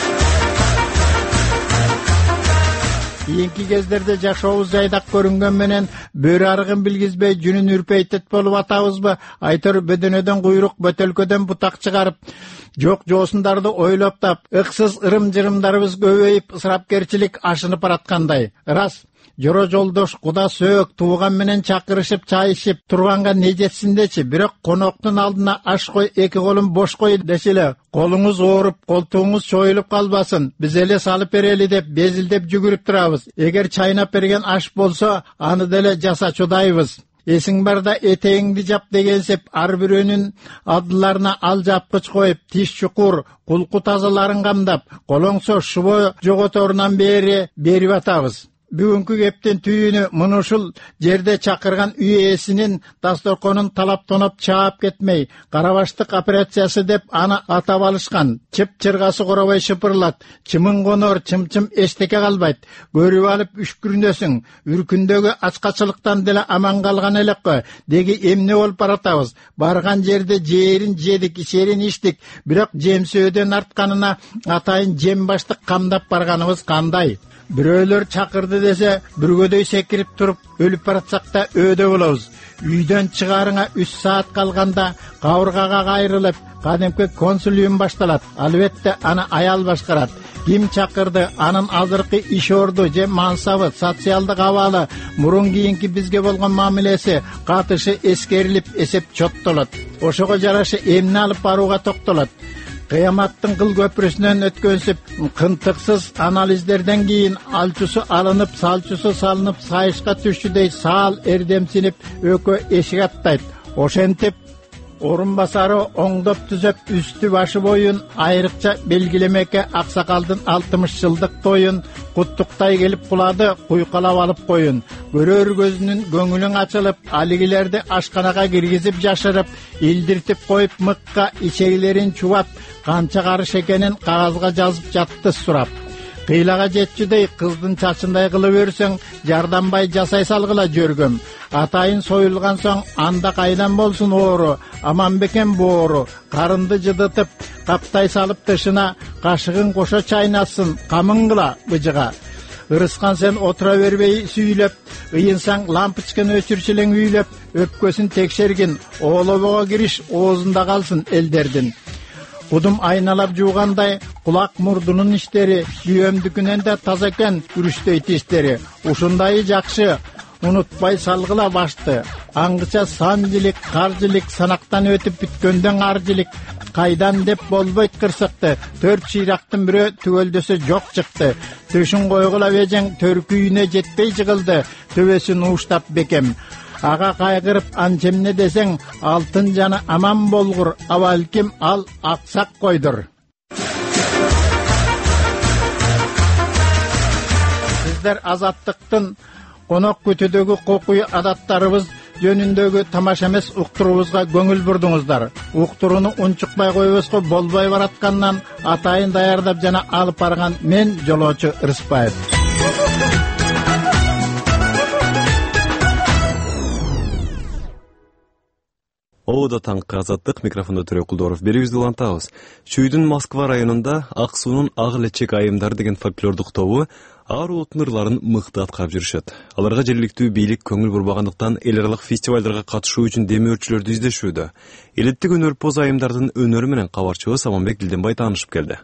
Speaker 26: Кийинки кездерде жашообуз жайдак көрүнгөн менен бөрү арыгын билгизбей жүнүн үрпейтет болуп атабызбы? Айтор бөдөнөдөн куйрук, бөтөлкөдөн бутак чыгарып, жок жоосундарды ойлоп тап, ыксыз ырым-жырымдарыбыз көбөйүп, ысырапкерчилик ашынып бараткандай. Рас, жоро жолдош, куда сөөк, тууган менен чакырышып, чай ичип турганга не жетсиндечи? Бирок коноктун алдына аш кой, эки колун бош кой дешиле. Колуңуз ооруп, колтуңуз чоюлуп калбасын, биз эле салып берели деп безилдеп жүгүрүп турабыз. Эгер чайнап берген аш болсо, аны деле жаса чыдайбыз. Эсиң барда этегиңди жап дегенсеп, ар бирөөнүн адыларына ал жапкыч коюп, тиш чукур, кулку тазаларын камдап, колоңсо шубо жоготорунан бери берип атабыз. Бүгүнкү кептин түйүнү муну ушул жерде чакырган үй ээсинин дасторконун талап тоноп чаап кетмей, карабаштык операциясы деп аны атап алышкан. Чып-чыргасы коробой шыпырлат, чымын конор, чым-чым эчтеке калбайт. Көрүп алып үшкүрүнөсүң, үркүндөгү ачкачылыктан деле аман калган элекпи? Деги эмне болуп баратабыз? Барган жерде жээрин жедик, ичерин ичтик, бирок жемсөөдөн артканына атайын жем баштык камдап барганыбыз кандай? Бирөөлөр чакырды десе, бүргөдөй секирип туруп, өлүп баратсак да өөдө болобуз. Үйдөн чыгарыңа 3 саат калганда кабыргага кайрылып, кадимки консулиум башталат. Албетте аны аял башкарат. Ким чакырды, анын азыркы иш орду же мансабы, социалдык абалы, мурун кийинки бизге болгон мамилеси, катышы эскерилип, эсеп чоттолот. Ошого жараша эмне алып барууга токтолот. Кыяматтын кыл көпүрүсүнөн өткөнсүп, кынтыксыз анализдерден кийин алчусу алынып, салчусу салынып, сайышка түшчүдөй саал эрдемсинип, өкө эшик аттайт. Ошентип орун басары оңдоп түзөп, үстү башы боюн айрыкча белгилемекке аксакалдын 60 жылдык тоюн куттуктай келип кулады, куйкалап алып коюн. Көрөр көзүнүн көңүлүң ачылып, алигилерди ашканага киргизип жашырып, илдиртип коюп мыкка ичегилерин чубап, канча карыш экенин кагазга жазып жатты сурап. Кыйлага жетчүдөй кыздын чачындай кылып өрсөң, жардамбай жасай салгыла жөргөм. Атайын союлган соң, анда кайдан болсун оору, аман бекен боору, карынды жыдытып, каптай салып тышына, кашыгын кошо чайнасын, камыңгыла быжыга. Ырыскан сен отура бербей сүйлөп, ыйынсаң лампочканы өчүрчүлең үйлөп, өпкөсүн текшергин, оолобого кириш оозунда калсын элдердин. Кудум айналап жуугандай, кулак мурдунун иштери, күйөөмдүкүнөн да таза экен, үрүчтөй тиштери. Ушундайы жакшы, унутпай салгыла башты. аңгыча санжилик, каржылык санактан өтүп бүткөндөн аржылык кайдан деп болбойт кырсыкты. 4 чыйрактын бирөө түгөлдөсө жок чыкты. Төшүн койгула бежең төркүйүнө жетпей жыгылды. Төбөсүн уштап бекем. Ага кайгырып анчемне десең, алтын жаны аман болгур, абалким ал аксак койдур. Сиздер азаттыктын конок күтүдөгү кокуй адаттарыбыз жөнүндөгү тамаша эмес уктурубузга көңүл бурдуңуздар. Уктуруну унчукпай койбоско болбой бараткандан атайын даярдап жана алып барган мен жолоочу Ырысбаев.
Speaker 1: Оуда таңкы азаттык, микрофонда Төрө Кулдоров. Берибизди улантабыз. Чүйдүн Москва районунда Ак суунун ак элечек айымдар деген фольклордук тобу ар улуттун ырларын мыкты аткарып жүрүшөт. Аларга жергиликтүү бийлик көңүл бурбагандыктан эл аралык фестивалдарга катышуу үчүн демөөрчүлөрдү издешүүдө. Элеттик өнөрпоз айымдардын өнөрү менен кабарчыбыз Аманбек Дилденбай таанышып келди.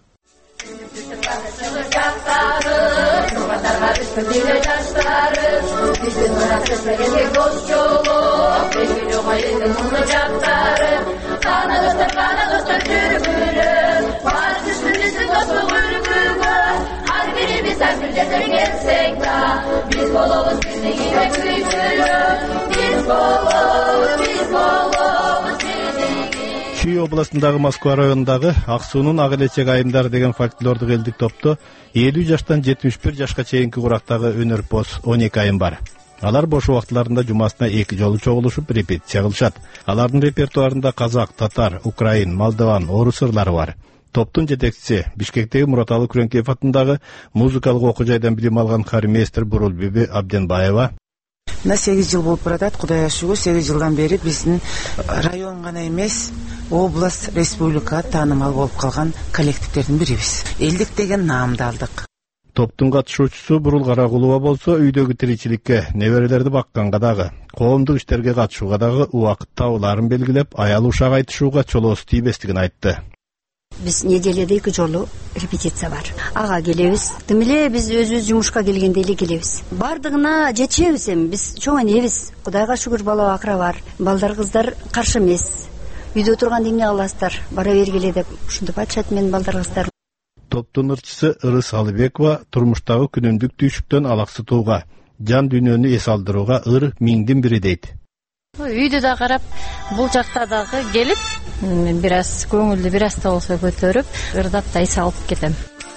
Speaker 12: Чүй областындагы Москва районундагы Ак суунун ак элечек айымдар деген фольклордук элдик топту 50 жаштан 71 жашка чейинки курактагы өнөрпоз 12 айым бар. Алар бош убактыларында жумасына 2 жолу чогулушуп репетиция кылышат. Алардын репертуарында казак, татар, украин, молдован, орус ырлары бар. Топтун жетекчиси Бишкектеги Мураталы Күрөңкеев атындагы музыкалык окуу жайдан билим алган хармейстер Бурулбиби Абденбаева.
Speaker 5: На 8 жыл болуп баратат, Кудайга шүгүр, 8 жылдан бери биздин район гана эмес, область, республика таанымал болуп калган коллективдердин бирибиз. Элдик деген наамды алдык.
Speaker 12: Топтун катышуучусу Бурул Карагулова болсо, үйдөгү тиричиликке, неберелерди бакканга дагы, коомдук иштерге катышууга дагы убакыт табууларын белгилеп, аял ушак айтышууга чолоосу тийбестигин айтты.
Speaker 7: Биз неделеде 2 жолу репетиция бар. Ага келебиз. Тим эле биз өзүбүз жумушка келгенде эле келебиз. Бардыгына жетишебиз эми. Биз чоң энебиз. Кудайга шүгүр бала бакыра бар. Балдар кыздар каршы эмес. Үйдө турганда эмне кыласыздар? Бара бергиле деп ушинтип айтышат менин балдар кыздар.
Speaker 12: Топтун ырчысы Ырыс Алыбекова турмуштагы күнүмдүк түйшүктөн алаксытууга, жан дүйнөнү эс алдырууга ыр миңдин бири дейт.
Speaker 8: Үйдө да карап, бул жакта дагы келип, бир аз көңүлдү бир аз да болсо көтөрүп, ырдап да эс алып кетем.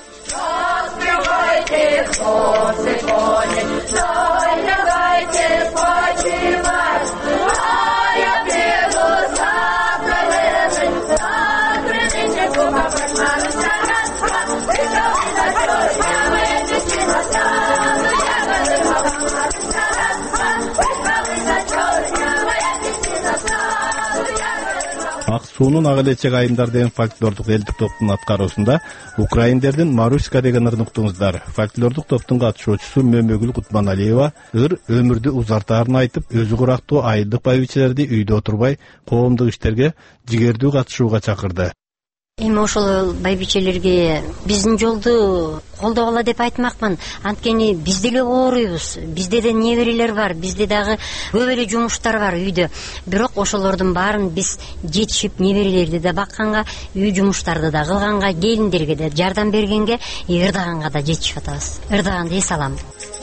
Speaker 12: Ак суунун ак элечек айымдар деген фольклордук элдик топтун аткаруусунда украиндердин Маруська деген ырын уктуңуздар. Фольклордук топтун катышуучусу Мөмөгүл Кутманалиева ыр өмүрдү узартаарын айтып, өзү курактуу айылдык байбичелерди үйдө отурбай коомдук иштерге жигердүү катышууга чакырды.
Speaker 7: Эми ошол байбичелерге биздин жолду колдогула деп айтмакмын. Анткени биз деле ооруйбуз. Бизде да неберелер бар, бизде дагы көп эле жумуштар бар үйдө. Бирок ошолордун баарын биз жетишип, неберелерди да бакканга, үй жумуштарды да кылганга, келиндерге да жардам бергенге, ырдаганга да жетишип атабыз. Ырдаганды эс алам.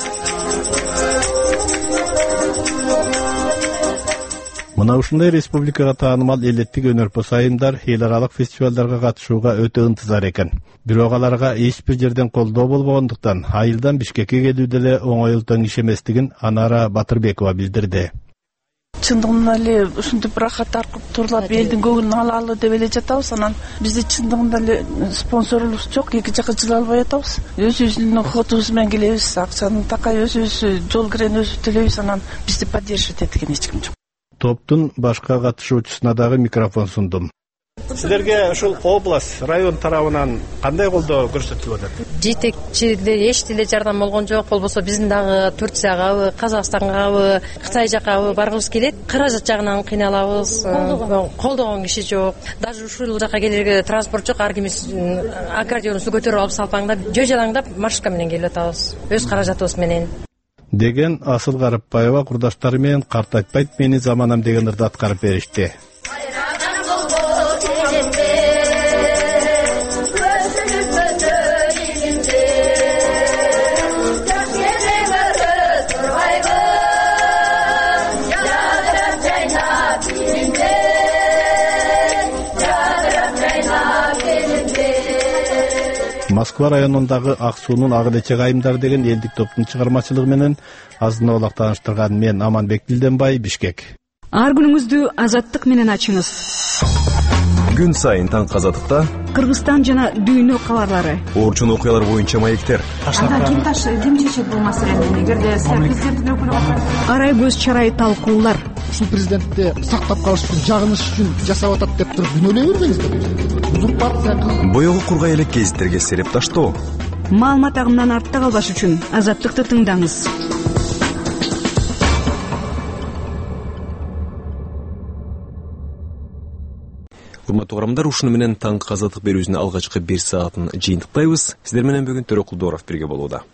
Speaker 12: Мына ушундай республикага таанымал элеттик өнөрпоз айымдар эл аралык фестивалдарга катышууга өтө ынтызар экен. Бирок аларга эч бир жерден колдоо болбогондуктан айылдан Бишкекке келүү деле оңойлуктан иш эместигин Анара Батырбекова билдирди.
Speaker 9: Чындыгында эле ушинтип рахат таркып турлап элдин көңүлүн алалы деп эле жатабыз. Анан бизде чындыгында эле спонсорлук жок, эки жака жыла албай атабыз. Өзүбүздүн хотубуз менен келебиз, акчаны такай өзүбүз жол кирени өзүбүз төлөйбүз. Анан бизди поддерживать эткен эч ким жок.
Speaker 12: Топтун башка катышуучусуна дагы микрофон сундум. Силерге ушул область, район тарабынан кандай колдоо көрсөтүлүп атат?
Speaker 8: Жетекчилер эч деле жардам болгон жок. Болбосо биздин дагы Турциягабы, Казакстангабы, Кытай жаккабы баргыбыз келет. Каражат жагынан кыйналабыз. Колдогон киши жок. Даже ушул жака келерге транспорт жок. Ар кимиз аккордеонубузду көтөрүп алып салпаңдап, жөө жалаңдап маршрутка менен келип атабыз. Өз каражатыбыз менен.
Speaker 26: деген Асыл Карапбаева курдаштары менен картайтпайт мени заманам деген ырды аткарып беришти. Москва районундагы Ак суунун Ак Элечек айымдары деген элдик топтун чыгармачылыгы менен азына улак тааныштырган мен Аманбек Дилденбай, Бишкек.
Speaker 6: Ар күнүңүздү азаттык менен ачыңыз.
Speaker 1: Күн сайын таңкы азаттыкта
Speaker 6: Кыргызстан жана дүйнө кабарлары.
Speaker 1: Орчун окуялар боюнча маектер.
Speaker 6: Ким чечет бул маселени? Эгерде президенттин өкүлү арай көз чарай талкуулар.
Speaker 10: Ушул президентти сактап калыш үчүн, жагыныш үчүн жасап атат деп туруп күнөөлөй бербеңиздер. Узурпация.
Speaker 1: Боёгу кургай элек гезиттерге сереп таштоо.
Speaker 6: Маалымат агымынан артта калбаш үчүн азаттыкты тыңдаңыз.
Speaker 1: Урматтуу угармандар, ушуну менен таңкы азаттык берүүбүздүн алгачкы 1 саатын жыйынтыктайбыз. Сиздер менен бүгүн Төрөкул Дооров бирге болууда.